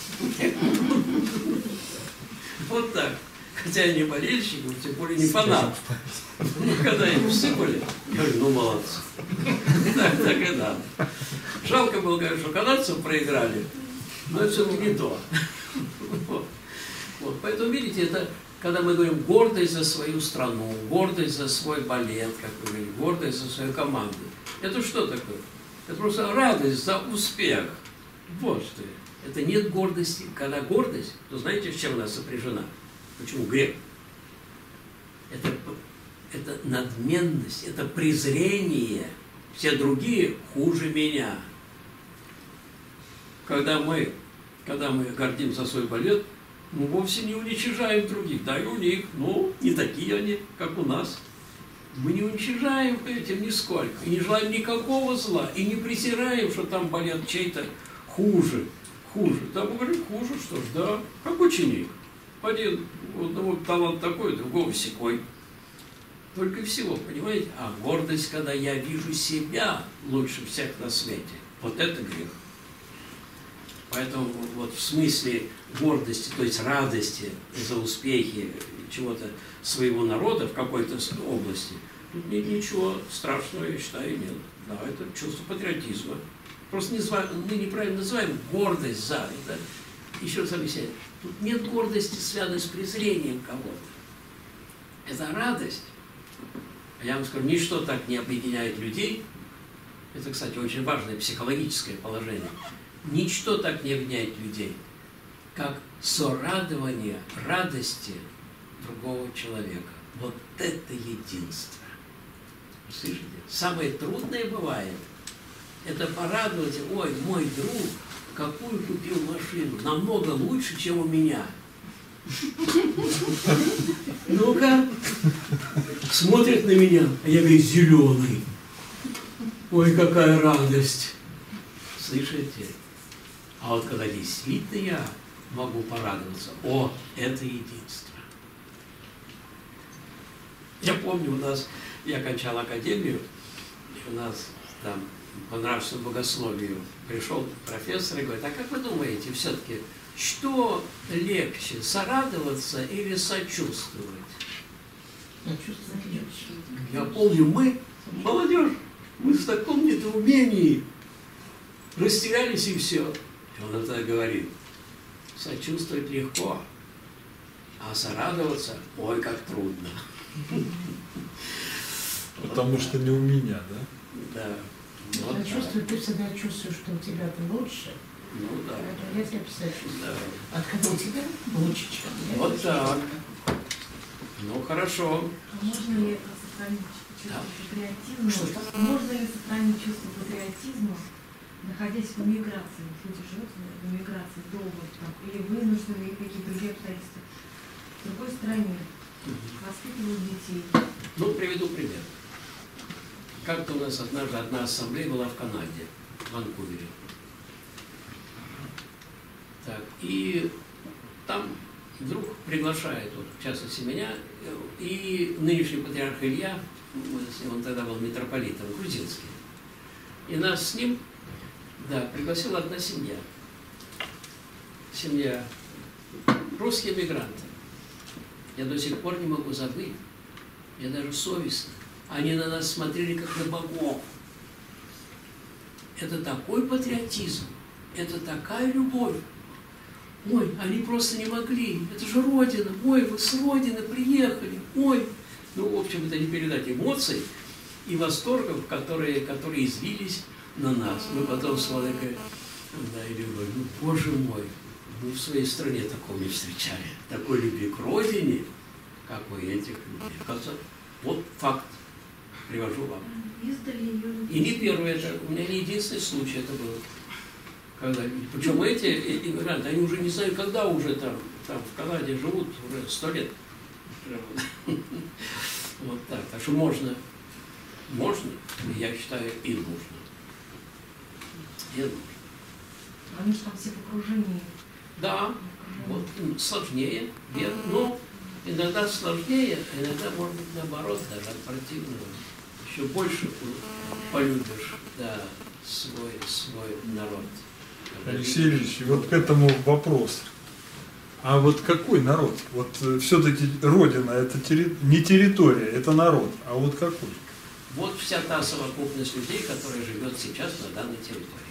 Вот так. Хотя я не болельщик, тем более не фанат. Когда им всыпали, я говорю, молодцы. Так и надо. Жалко было, конечно, что канадцам проиграли, но это все-таки не то. Вот. Поэтому, видите, это когда мы говорим гордость за свою страну, гордость за свой балет, как вы говорите, гордость за свою команду. Это что такое? Это просто радость за успех. Вот что это. Это нет гордости. Когда гордость, то знаете, с чем она сопряжена? Почему грех? Это надменность, это презрение. Все другие хуже меня. Когда мы гордимся за свой балет, мы вовсе не уничижаем других. Да, и у них, не такие они, как у нас. Мы не уничижаем этим нисколько. И не желаем никакого зла. И не презираем, что там балет чей-то хуже. Да, мы говорим, хуже, что ж, да, как ученик. Один, у одного талант такой, у другого сякой. Только всего, понимаете? А гордость, когда я вижу себя лучше всех на свете, вот это грех. Поэтому вот в смысле гордости, то есть радости за успехи чего-то своего народа в какой-то области, тут нет ничего страшного, я считаю, нет. Да, это чувство патриотизма. Просто мы неправильно называем гордость за это. Еще раз объясняю. Тут нет гордости, связанной с презрением кого-то. Это радость. Я вам скажу, ничто так не объединяет людей. Это, кстати, очень важное психологическое положение. Ничто так не объединяет людей, как сорадование радости другого человека. Вот это единство. Слышите? Самое трудное бывает, это порадовать, ой, мой друг, какую купил машину, намного лучше, чем у меня. Ну-ка, смотрит на меня, а я весь зеленый. Ой, какая радость. Слышите? А вот когда действительно я могу порадоваться, о, это единство. Я помню, я кончал академию, и у нас там по нравственному богословию пришел профессор и говорит, а как вы думаете, все-таки, что легче, сорадоваться или сочувствовать? Я помню, мы, молодежь, мы в таком недоумении растерялись и все. И он это говорит, сочувствовать легко, а сорадоваться, ой, как трудно. Потому что не у меня, да? Да. Вот чувствую, ты всегда чувствуешь, что у тебя-то лучше. Ну да. Поэтому я тебя посочувствую. Да. А когда у тебя лучше, чем я. Вот так. Ну хорошо. Можно ли сохранить чувство патриотизма? Что? Можно ли сохранить чувство патриотизма, находясь в эмиграции? Люди живут в эмиграции долго, там, или вынуждены, или какие-то другие обстоятельства. В другой стране воспитывают детей. Ну, приведу пример. Как-то у нас однажды одна ассамблея была в Канаде, в Ванкувере. Так, и там вдруг приглашает, вот, в частности, меня, и нынешний патриарх Илья, он тогда был митрополитом грузинским, и нас с ним, да, пригласила одна семья. Семья русские мигранты. Я до сих пор не могу забыть, мне даже совестно. Они на нас смотрели, как на богов. Это такой патриотизм, это такая любовь. Ой, они просто не могли, это же Родина, ой, вы с Родины приехали, ой. Ну, в общем, это не передать эмоций и восторгов, которые излились на нас. Мы потом с Владыкой, да, или говорим, ну, Боже мой, мы в своей стране такого не встречали. Такой любви к Родине, как у этих людей. Вот факт. Привожу вам. И не первый, это у меня не единственный случай это был. Когда, причем эти иммигранты, они уже не знаю, когда уже там в Канаде живут, уже 100 лет. Вот так. Так что можно, я считаю, и нужно. И нужно. Они же там все в окружении. Да, вот сложнее, но иногда сложнее, иногда, может быть, наоборот, даже от противного. Еще больше полюбишь, да, свой народ. Алексей Ильич, вот к этому вопрос. А вот какой народ? Вот все-таки Родина это не территория, это народ. А вот какой? Вот вся та совокупность людей, которая живет сейчас на данной территории.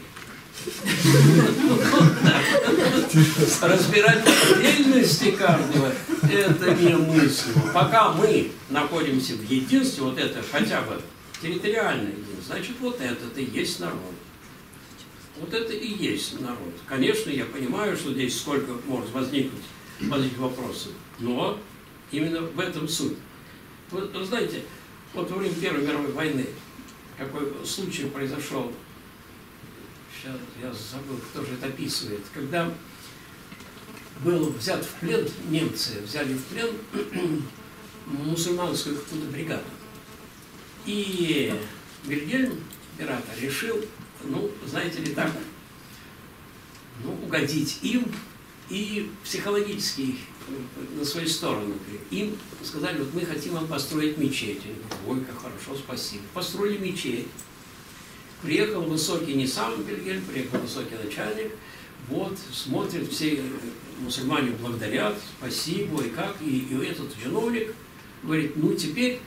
Разбирать отдельности каждого – это немыслимо. Пока мы находимся в единстве, вот это хотя бы территориальное единство, значит, вот это и есть народ. Вот это и есть народ. Конечно, я понимаю, что здесь сколько может возникнуть вопросов, но именно в этом суть. Вы знаете, вот во время Первой мировой войны какой случай произошел, сейчас я забыл, кто же это описывает, когда был взят в плен, немцы взяли в плен мусульманскую какую-то бригаду. И Вильгельм, император, решил, ну, знаете ли, так, ну, угодить им и психологически на свою сторону. Им сказали, вот мы хотим вам построить мечеть. Они говорят, ой, как хорошо, спасибо. Построили мечеть. Приехал высокий, не сам Бельгель, приехал высокий начальник, вот, смотрит, все мусульмане благодарят, спасибо, и как, и этот чиновник говорит, ну теперь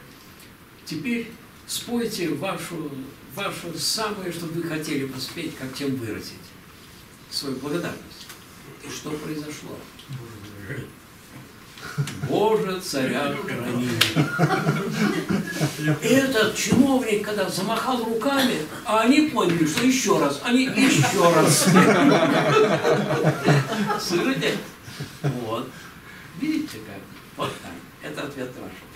спойте ваше самое, что вы хотели бы спеть, как тем выразить свою благодарность. И что произошло? Боже, царя храни. Этот чиновник, когда замахал руками, а они поняли, что еще раз, они еще раз. Слышите? Вот. Видите как? Вот так. Это ответ ваш.